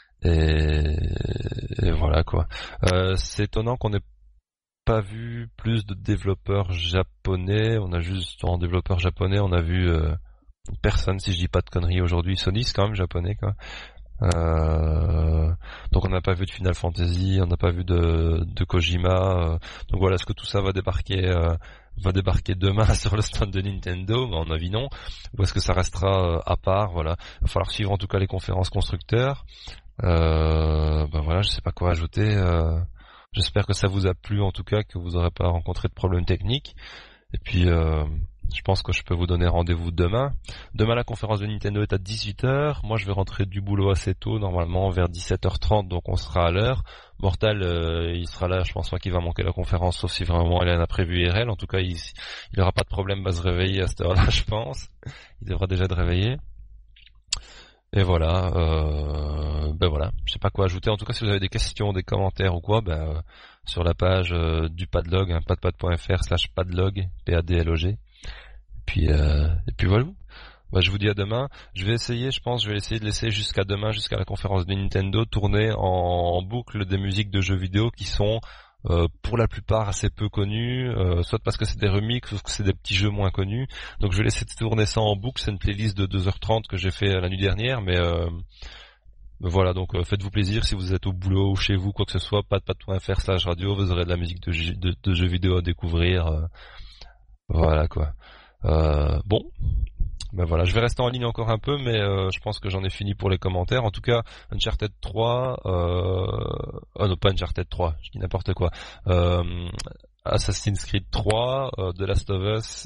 Et voilà quoi. C'est étonnant qu'on n'ait pas vu plus de développeurs japonais. On a juste en développeurs japonais, on a vu personne, si je dis pas de conneries aujourd'hui. Sony, c'est quand même japonais quoi. Donc on n'a pas vu de Final Fantasy, on n'a pas vu de Kojima. Donc voilà, est-ce que tout ça va débarquer demain sur le stand de Nintendo? À mon avis non. Ou est-ce que ça restera à part? Voilà, il va falloir suivre en tout cas les conférences constructeurs. Voilà, je sais pas quoi ajouter. J'espère que ça vous a plu en tout cas, que vous n'aurez pas rencontré de problèmes techniques. Et puis je pense que je peux vous donner rendez-vous demain. Demain, la conférence de Nintendo est à 18h. Moi, je vais rentrer du boulot assez tôt, normalement vers 17h30, donc on sera à l'heure. Mortal, il sera là, je pense pas qu'il va manquer la conférence, sauf si vraiment elle en a prévu IRL. En tout cas, il aura pas de problème à se réveiller à cette heure-là, je pense. Il devra déjà être réveillé. Et voilà, ben voilà, je sais pas quoi ajouter. En tout cas, si vous avez des questions, des commentaires ou quoi, sur la page du Padlog, padpad.fr/padlog, Padlog. Et puis voilà. Bah, je vous dis à demain. Je vais essayer de laisser jusqu'à demain, jusqu'à la conférence de Nintendo, tourner en boucle des musiques de jeux vidéo qui sont pour la plupart assez peu connues, soit parce que c'est des remixes, soit que c'est des petits jeux moins connus. Donc je vais laisser tourner ça en boucle. C'est une playlist de 2h30 que j'ai fait la nuit dernière, mais voilà, donc faites-vous plaisir si vous êtes au boulot ou chez vous, quoi que ce soit, padpad.fr/radio, vous aurez de la musique de jeux vidéo à découvrir. Voilà quoi. Bon, ben voilà, je vais rester en ligne encore un peu, mais je pense que j'en ai fini pour les commentaires. En tout cas, Uncharted 3, oh non, pas Uncharted 3, je dis n'importe quoi. Assassin's Creed 3, The Last of Us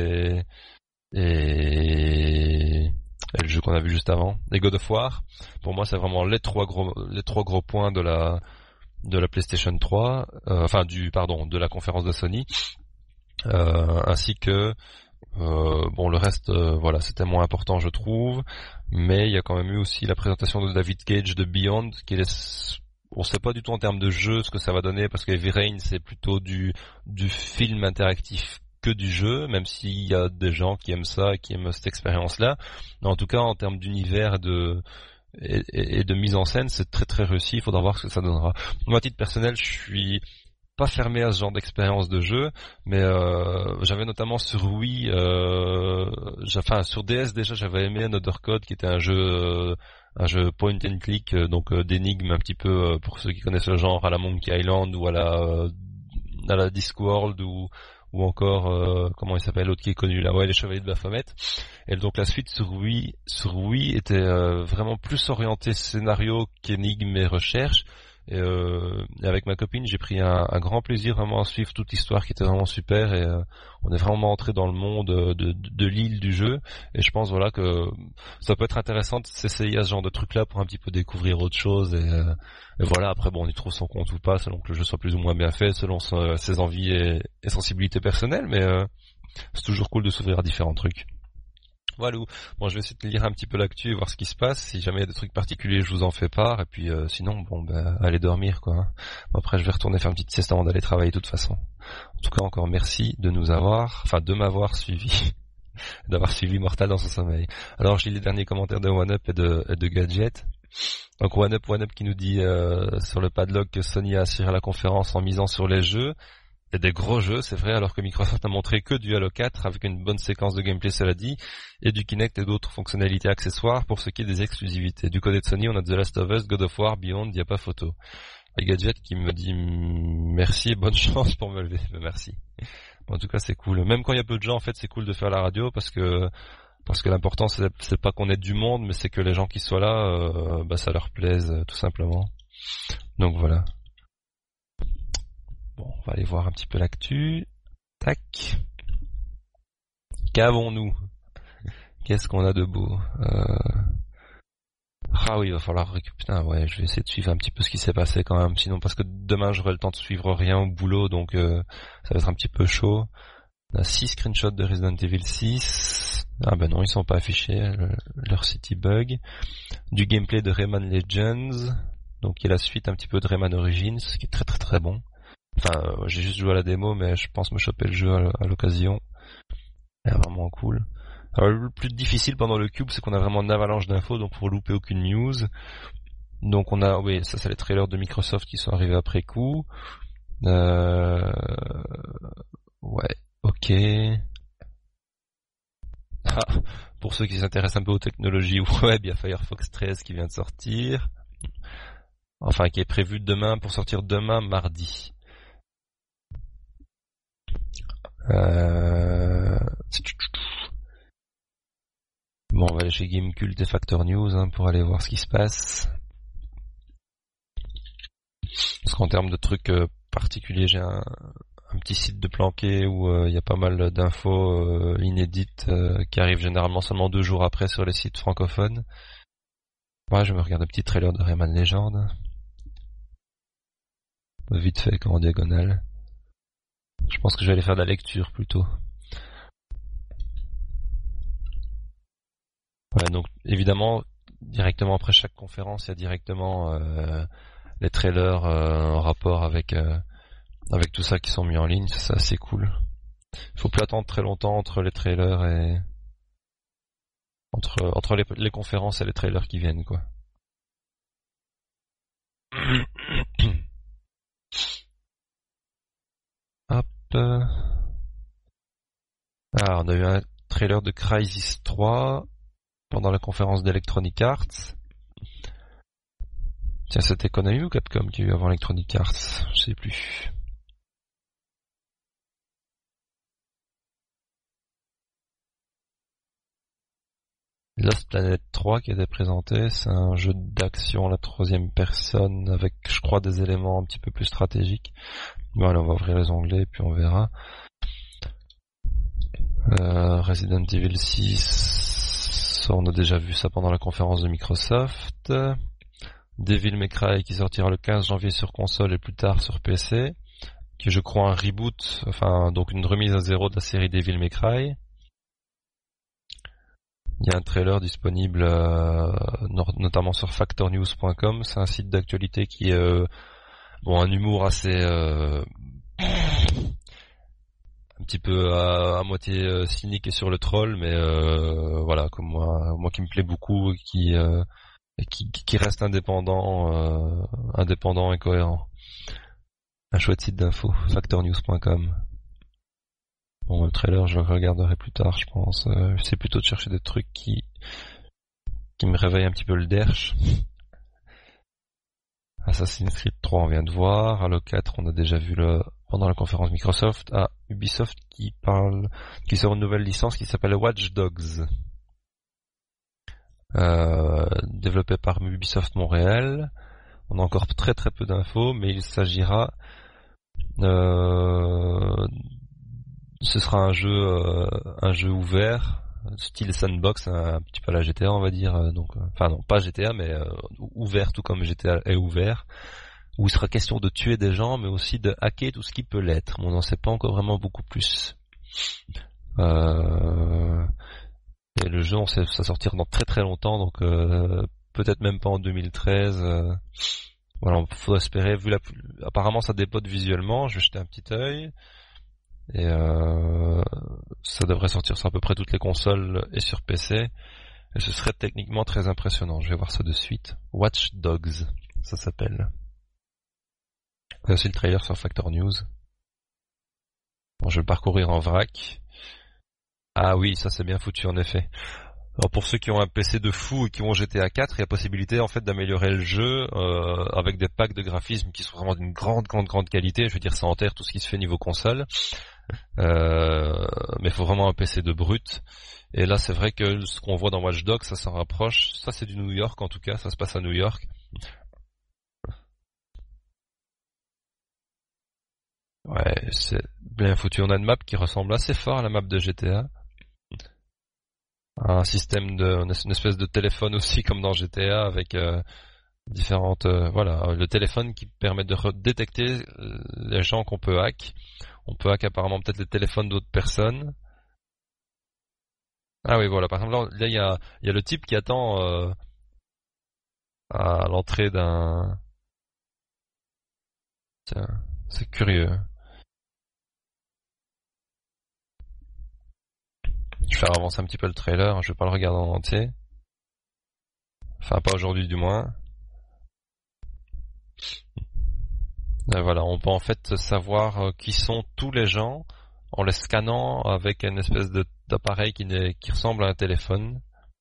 et le jeu qu'on a vu juste avant, et God of War. Pour moi, c'est vraiment les trois gros points de la PlayStation 3, de la conférence de Sony, ainsi que bon, le reste, voilà, c'était moins important, je trouve, mais il y a quand même eu aussi la présentation de David Cage de Beyond, on sait pas du tout en termes de jeu ce que ça va donner, parce que Heavy Rain c'est plutôt du film interactif que du jeu, même s'il y a des gens qui aiment ça, qui aiment cette expérience-là. Mais en tout cas, en termes d'univers et de mise en scène, c'est très très réussi. Il faudra voir ce que ça donnera. Moi, à titre personnel, je suis pas fermé à ce genre d'expérience de jeu, mais j'avais notamment sur Wii, sur DS déjà, j'avais aimé Another Code, qui était un jeu point and click, donc d'énigmes un petit peu pour ceux qui connaissent le genre, à la Monkey Island ou à la Discworld ou encore comment il s'appelle l'autre qui est connu là, ouais, les Chevaliers de Baphomet. Et donc la suite sur Wii était vraiment plus orientée scénario qu'énigmes et recherche. Et avec ma copine, j'ai pris un grand plaisir vraiment à suivre toute l'histoire qui était vraiment super, et on est vraiment entré dans le monde de l'île du jeu, et je pense voilà que ça peut être intéressant de s'essayer à ce genre de truc là pour un petit peu découvrir autre chose, et voilà, après bon, on y trouve son compte ou pas selon que le jeu soit plus ou moins bien fait, selon ses envies et sensibilités personnelles, mais c'est toujours cool de s'ouvrir à différents trucs. Voilà. Bon, je vais essayer de lire un petit peu l'actu et voir ce qui se passe. Si jamais il y a des trucs particuliers, je vous en fais part. Et puis sinon, allez dormir quoi. Bon, après, je vais retourner faire une petite sieste avant d'aller travailler de toute façon. En tout cas, encore merci de m'avoir suivi, d'avoir suivi Mortal dans son sommeil. Alors, je lis les derniers commentaires de OneUp et de Gadget. Donc OneUp qui nous dit sur le padlock que Sony a assuré la conférence en misant sur les jeux. Et des gros jeux, c'est vrai, alors que Microsoft n'a montré que du Halo 4 avec une bonne séquence de gameplay, cela dit, et du Kinect et d'autres fonctionnalités accessoires pour ce qui est des exclusivités. Du côté de Sony, on a The Last of Us, God of War, Beyond, il n'y a pas photo. Et Gadget qui me dit merci et bonne chance pour me lever. Merci. Bon, en tout cas, c'est cool. Même quand il y a peu de gens, en fait, c'est cool de faire la radio parce que l'important, c'est pas qu'on ait du monde, mais c'est que les gens qui soient là, ça leur plaise, tout simplement. Donc voilà. Bon, on va aller voir un petit peu l'actu. Tac. Qu'avons-nous ? Qu'est-ce qu'on a de beau ? Ah oui, il va falloir récupérer. Putain, ouais, je vais essayer de suivre un petit peu ce qui s'est passé quand même. Sinon, parce que demain, j'aurai le temps de suivre rien au boulot, donc ça va être un petit peu chaud. On a 6 screenshots de Resident Evil 6. Ah ben non, ils sont pas affichés. Leur site bug. Du gameplay de Rayman Legends. Donc il y a la suite un petit peu de Rayman Origins, ce qui est très très très bon. Enfin, j'ai juste joué à la démo, mais je pense me choper le jeu à l'occasion. C'est vraiment cool. Alors, le plus difficile pendant le cube, c'est qu'on a vraiment une avalanche d'infos, donc faut louper aucune news. Donc on a, oui, ça c'est les trailers de Microsoft qui sont arrivés après coup. Ouais, ok. Ah, pour ceux qui s'intéressent un peu aux technologies web, il y a Firefox 13 qui vient de sortir. Enfin, qui est prévu pour sortir demain, mardi. Bon, on va aller chez Gamecult et Factor News pour aller voir ce qui se passe. Parce qu'en termes de trucs particuliers, j'ai un un petit site de planqué où il y a pas mal d'infos inédites qui arrivent généralement seulement 2 jours après sur les sites francophones. Ouais, je me regarde un petit trailer de Rayman Legend. Vite fait, comme en diagonale. Je pense que je vais aller faire de la lecture plutôt. Ouais, donc évidemment, directement après chaque conférence, il y a directement les trailers en rapport avec tout ça qui sont mis en ligne. C'est assez cool. Il faut plus attendre très longtemps entre les trailers et entre les conférences et les trailers qui viennent, quoi. Hop. Ah, on a eu un trailer de Crysis 3 pendant la conférence d'Electronic Arts. Tiens, c'était Konami ou Capcom qui a eu avant Electronic Arts? Je sais plus. Lost Planet 3 qui a été présenté, c'est un jeu d'action à la 3e personne avec, je crois, des éléments un petit peu plus stratégiques. Bon, allez, on va ouvrir les onglets puis on verra. Resident Evil 6, on a déjà vu ça pendant la conférence de Microsoft. Devil May Cry qui sortira le 15 janvier sur console et plus tard sur PC, qui est, je crois, un reboot, enfin donc une remise à zéro de la série Devil May Cry. Il y a un trailer disponible notamment sur factornews.com, c'est un site d'actualité qui est un humour assez un petit peu à moitié cynique et sur le troll, mais voilà, comme moi qui me plaît beaucoup et qui reste indépendant et cohérent. Un chouette site d'info, factornews.com. Bon, le trailer, je le regarderai plus tard, je pense. J'essaie plutôt de chercher des trucs qui me réveillent un petit peu le derche. Assassin's Creed 3, on vient de voir. Halo 4, on a déjà vu pendant la conférence Microsoft. Ah, Ubisoft qui sort une nouvelle licence qui s'appelle Watch Dogs. Développé par Ubisoft Montréal. On a encore très très peu d'infos, mais il s'agira ce sera un jeu ouvert, style sandbox, un petit peu à la GTA, on va dire. Enfin non, pas GTA, mais ouvert, tout comme GTA est ouvert, où il sera question de tuer des gens, mais aussi de hacker tout ce qui peut l'être. On n'en sait pas encore vraiment beaucoup plus. Et le jeu, on sait ça sortir dans très très longtemps, donc peut-être même pas en 2013. Voilà, on faut espérer. Apparemment, ça dépote visuellement. Je vais jeter un petit œil. Et ça devrait sortir sur à peu près toutes les consoles et sur PC. Et ce serait techniquement très impressionnant. Je vais voir ça de suite. Watch Dogs, ça s'appelle. Il y a aussi le trailer sur Factor News. Bon, je vais le parcourir en vrac. Ah oui, ça c'est bien foutu en effet. Alors pour ceux qui ont un PC de fou et qui ont GTA 4, il y a possibilité en fait d'améliorer le jeu avec des packs de graphismes qui sont vraiment d'une grande qualité. Je veux dire, ça enterre tout ce qui se fait niveau console. Mais il faut vraiment un PC de brut. Et là, c'est vrai que ce qu'on voit dans Watch Dogs, ça s'en rapproche. Ça, c'est du New York en tout cas. Ça se passe à New York. Ouais, c'est bien foutu. On a une map qui ressemble assez fort à la map de GTA. Un système une espèce de téléphone aussi comme dans GTA avec différentes voilà, le téléphone qui permet de détecter les gens qu'on peut hack. On peut hack apparemment peut-être les téléphones d'autres personnes. Ah oui, voilà, par exemple là il y a le type qui attend à l'entrée d'un. Tiens, c'est curieux. Je vais faire avancer un petit peu le trailer, je vais pas le regarder en entier. Enfin, pas aujourd'hui du moins. Voilà, on peut en fait savoir qui sont tous les gens en les scannant avec une espèce d'appareil qui ressemble à un téléphone.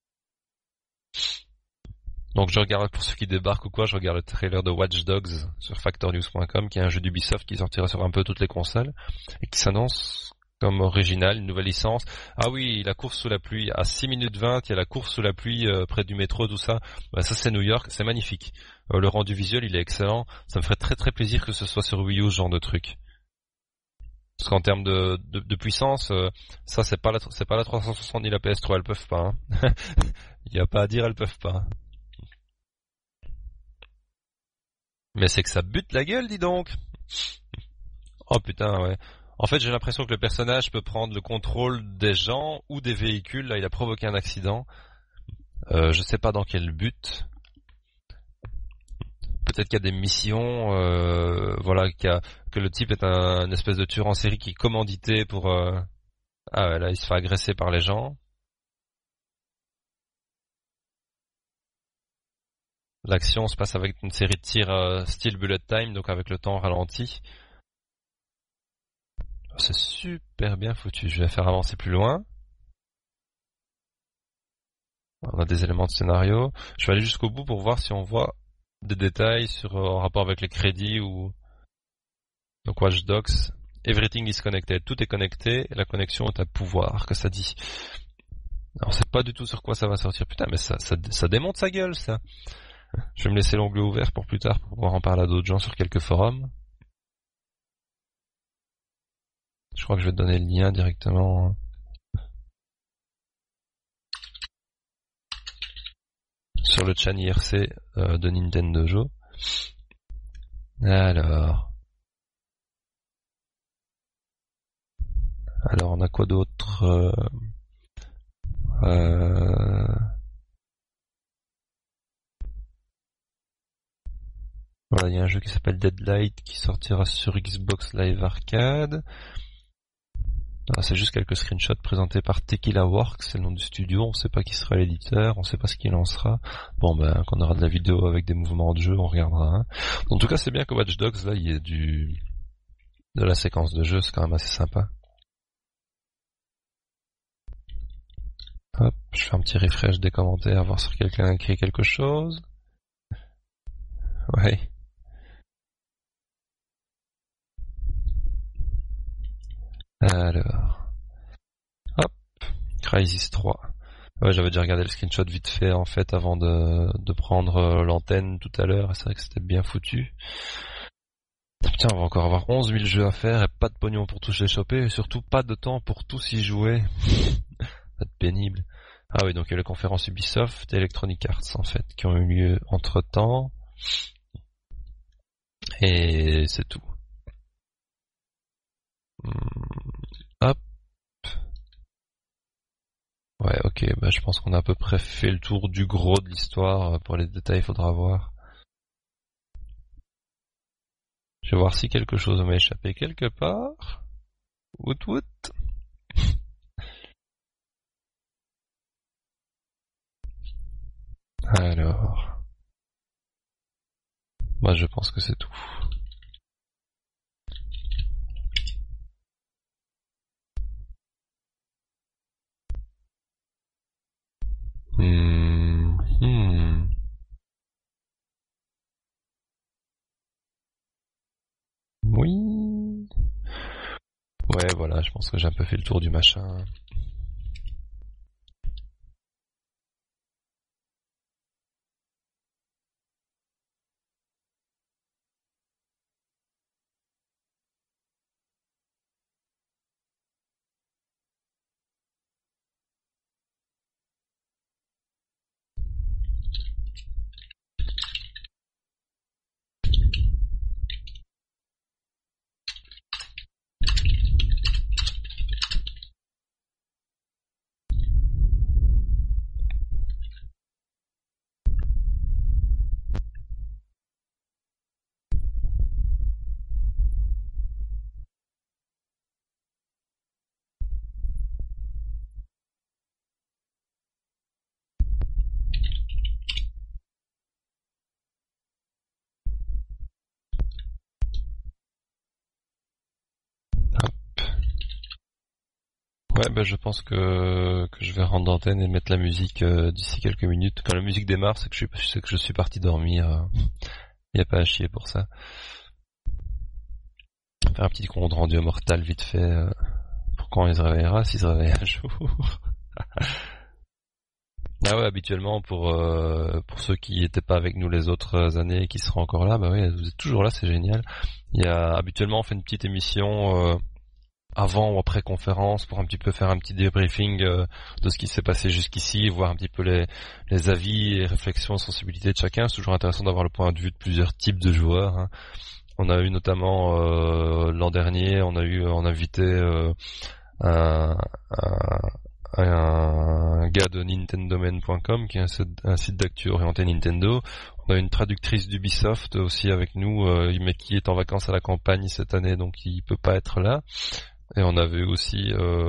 Donc je regarde, pour ceux qui débarquent ou quoi, je regarde le trailer de Watch Dogs sur factornews.com, qui est un jeu d'Ubisoft qui sortira sur un peu toutes les consoles et qui s'annonce comme original, une nouvelle licence. Ah oui, la course sous la pluie, à 6 minutes 20, il y a la course sous la pluie près du métro, tout ça. Bah, ça c'est New York, c'est magnifique. Le rendu visuel, il est excellent. Ça me ferait très très plaisir que ce soit sur Wii U, ce genre de truc. Parce qu'en termes de puissance, ça c'est pas la 360 ni la PS3, elles peuvent pas. Hein. Il y a pas à dire, elles peuvent pas. Mais c'est que ça bute la gueule, dis donc. Oh putain, ouais. En fait, j'ai l'impression que le personnage peut prendre le contrôle des gens ou des véhicules. Là, il a provoqué un accident. Je sais pas dans quel but. Peut-être qu'il y a des missions, voilà, que le type est un espèce de tueur en série qui est commandité pour. Ah ouais, là, il se fait agresser par les gens. L'action se passe avec une série de tirs style bullet time, donc avec le temps ralenti. C'est super bien foutu. Je vais faire avancer plus loin. On a des éléments de scénario. Je vais aller jusqu'au bout pour voir si on voit des détails sur en rapport avec les crédits ou donc Watch Dogs. Everything is connected. Tout est connecté et la connexion est un pouvoir, que ça dit. Alors c'est pas du tout sur quoi ça va sortir. Putain, mais ça démonte sa gueule, ça. Je vais me laisser l'onglet ouvert pour plus tard pour pouvoir en parler à d'autres gens sur quelques forums. Je crois que je vais te donner le lien directement sur le chan IRC de Nintendo Joe. Alors on a quoi d'autre Voilà, il y a un jeu qui s'appelle Deadlight qui sortira sur Xbox Live Arcade. C'est juste quelques screenshots présentés par Tequila Works, c'est le nom du studio, on sait pas qui sera l'éditeur, on sait pas ce qu'il lancera. Bon ben, quand on aura de la vidéo avec des mouvements de jeu, on regardera. Hein. En tout cas, c'est bien que Watch Dogs, là, il y ait de la séquence de jeu, c'est quand même assez sympa. Hop, je fais un petit refresh des commentaires, voir si quelqu'un a écrit quelque chose. Ouais. Alors. Hop. Crysis 3. Ouais, j'avais déjà regardé le screenshot vite fait en fait avant de prendre l'antenne tout à l'heure et c'est vrai que c'était bien foutu. Putain, on va encore avoir 11 000 jeux à faire et pas de pognon pour tous les choper et surtout pas de temps pour tous y jouer. Ça va être pénible. Ah oui, donc il y a les conférences Ubisoft et Electronic Arts en fait qui ont eu lieu entre temps. Et c'est tout. Hop. Ouais, ok, bah je pense qu'on a à peu près fait le tour du gros de l'histoire. Pour les détails, il faudra voir. Je vais voir si quelque chose m'a échappé quelque part. Wout wout. Alors. Moi je pense que c'est tout. Oui. Ouais, voilà, je pense que j'ai un peu fait le tour du machin. Ouais, bah je pense que je vais rendre l'antenne et mettre la musique d'ici quelques minutes. Quand la musique démarre, c'est que je suis parti dormir. Y a pas à chier pour ça. Faire un petit compte rendu mortal vite fait pour quand il se réveillera, s'il se réveille un jour. Ah ouais, habituellement pour ceux qui étaient pas avec nous les autres années et qui seront encore là, bah oui, vous êtes toujours là, c'est génial. Habituellement on fait une petite émission avant ou après conférence pour un petit peu faire un petit débriefing de ce qui s'est passé jusqu'ici, voir un petit peu les avis et réflexions, sensibilités de chacun. C'est toujours intéressant d'avoir le point de vue de plusieurs types de joueurs, hein. On a eu notamment l'an dernier, on a invité un, un gars de nintendomain.com qui est un site d'actu orienté Nintendo. On a une traductrice d'Ubisoft aussi avec nous, mais qui est en vacances à la campagne cette année, donc il peut pas être là. Et on avait aussi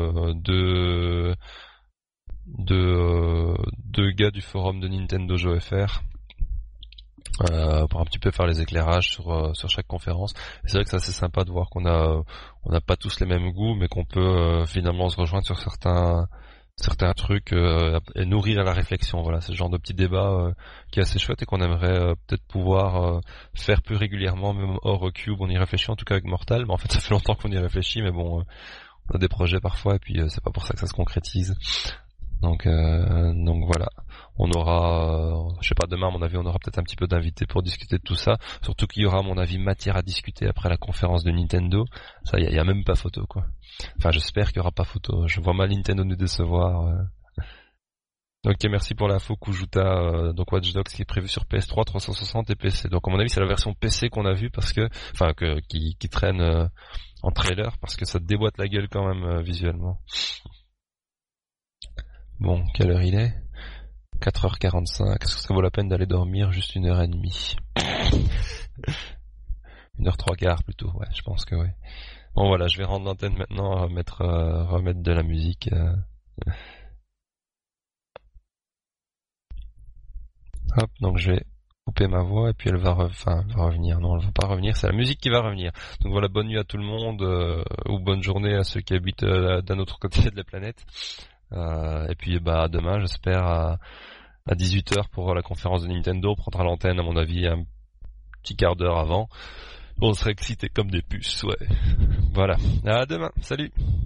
deux gars du forum de Nintendo Jeux FR pour un petit peu faire les éclairages sur chaque conférence. Et c'est vrai que c'est assez sympa de voir qu'on n'a pas tous les mêmes goûts, mais qu'on peut finalement se rejoindre sur certains trucs et nourrir la réflexion. Voilà, c'est le genre de petit débat qui est assez chouette et qu'on aimerait peut-être pouvoir faire plus régulièrement, même hors Cube. On y réfléchit en tout cas avec Mortal, mais en fait ça fait longtemps qu'on y réfléchit, mais bon, on a des projets parfois et puis c'est pas pour ça que ça se concrétise. Donc voilà, on aura, je sais pas, demain à mon avis on aura peut-être un petit peu d'invités pour discuter de tout ça, surtout qu'il y aura à mon avis matière à discuter après la conférence de Nintendo. Ça, y a même pas photo quoi. Enfin j'espère qu'il y aura pas photo, je vois mal Nintendo nous décevoir. Ok, merci pour l'info Kujuta, donc Watch Dogs qui est prévu sur PS3, 360 et PC. Donc à mon avis c'est la version PC qu'on a vue parce que, enfin qui traîne en trailer parce que ça te déboîte la gueule quand même visuellement. Bon, quelle heure il est ? 4h45, est-ce que ça vaut la peine d'aller dormir juste 1h30 ? 1h03 plutôt, ouais, je pense que oui. Bon voilà, je vais rendre l'antenne maintenant, remettre de la musique. Hop, donc je vais couper ma voix et puis elle va revenir. Non, elle va pas revenir, c'est la musique qui va revenir. Donc voilà, bonne nuit à tout le monde, ou bonne journée à ceux qui habitent d'un autre côté de la planète. Et puis à demain, j'espère à 18h pour la conférence de Nintendo. On prendra l'antenne à mon avis un petit quart d'heure avant. On serait excités comme des puces, ouais. Voilà. À demain. Salut.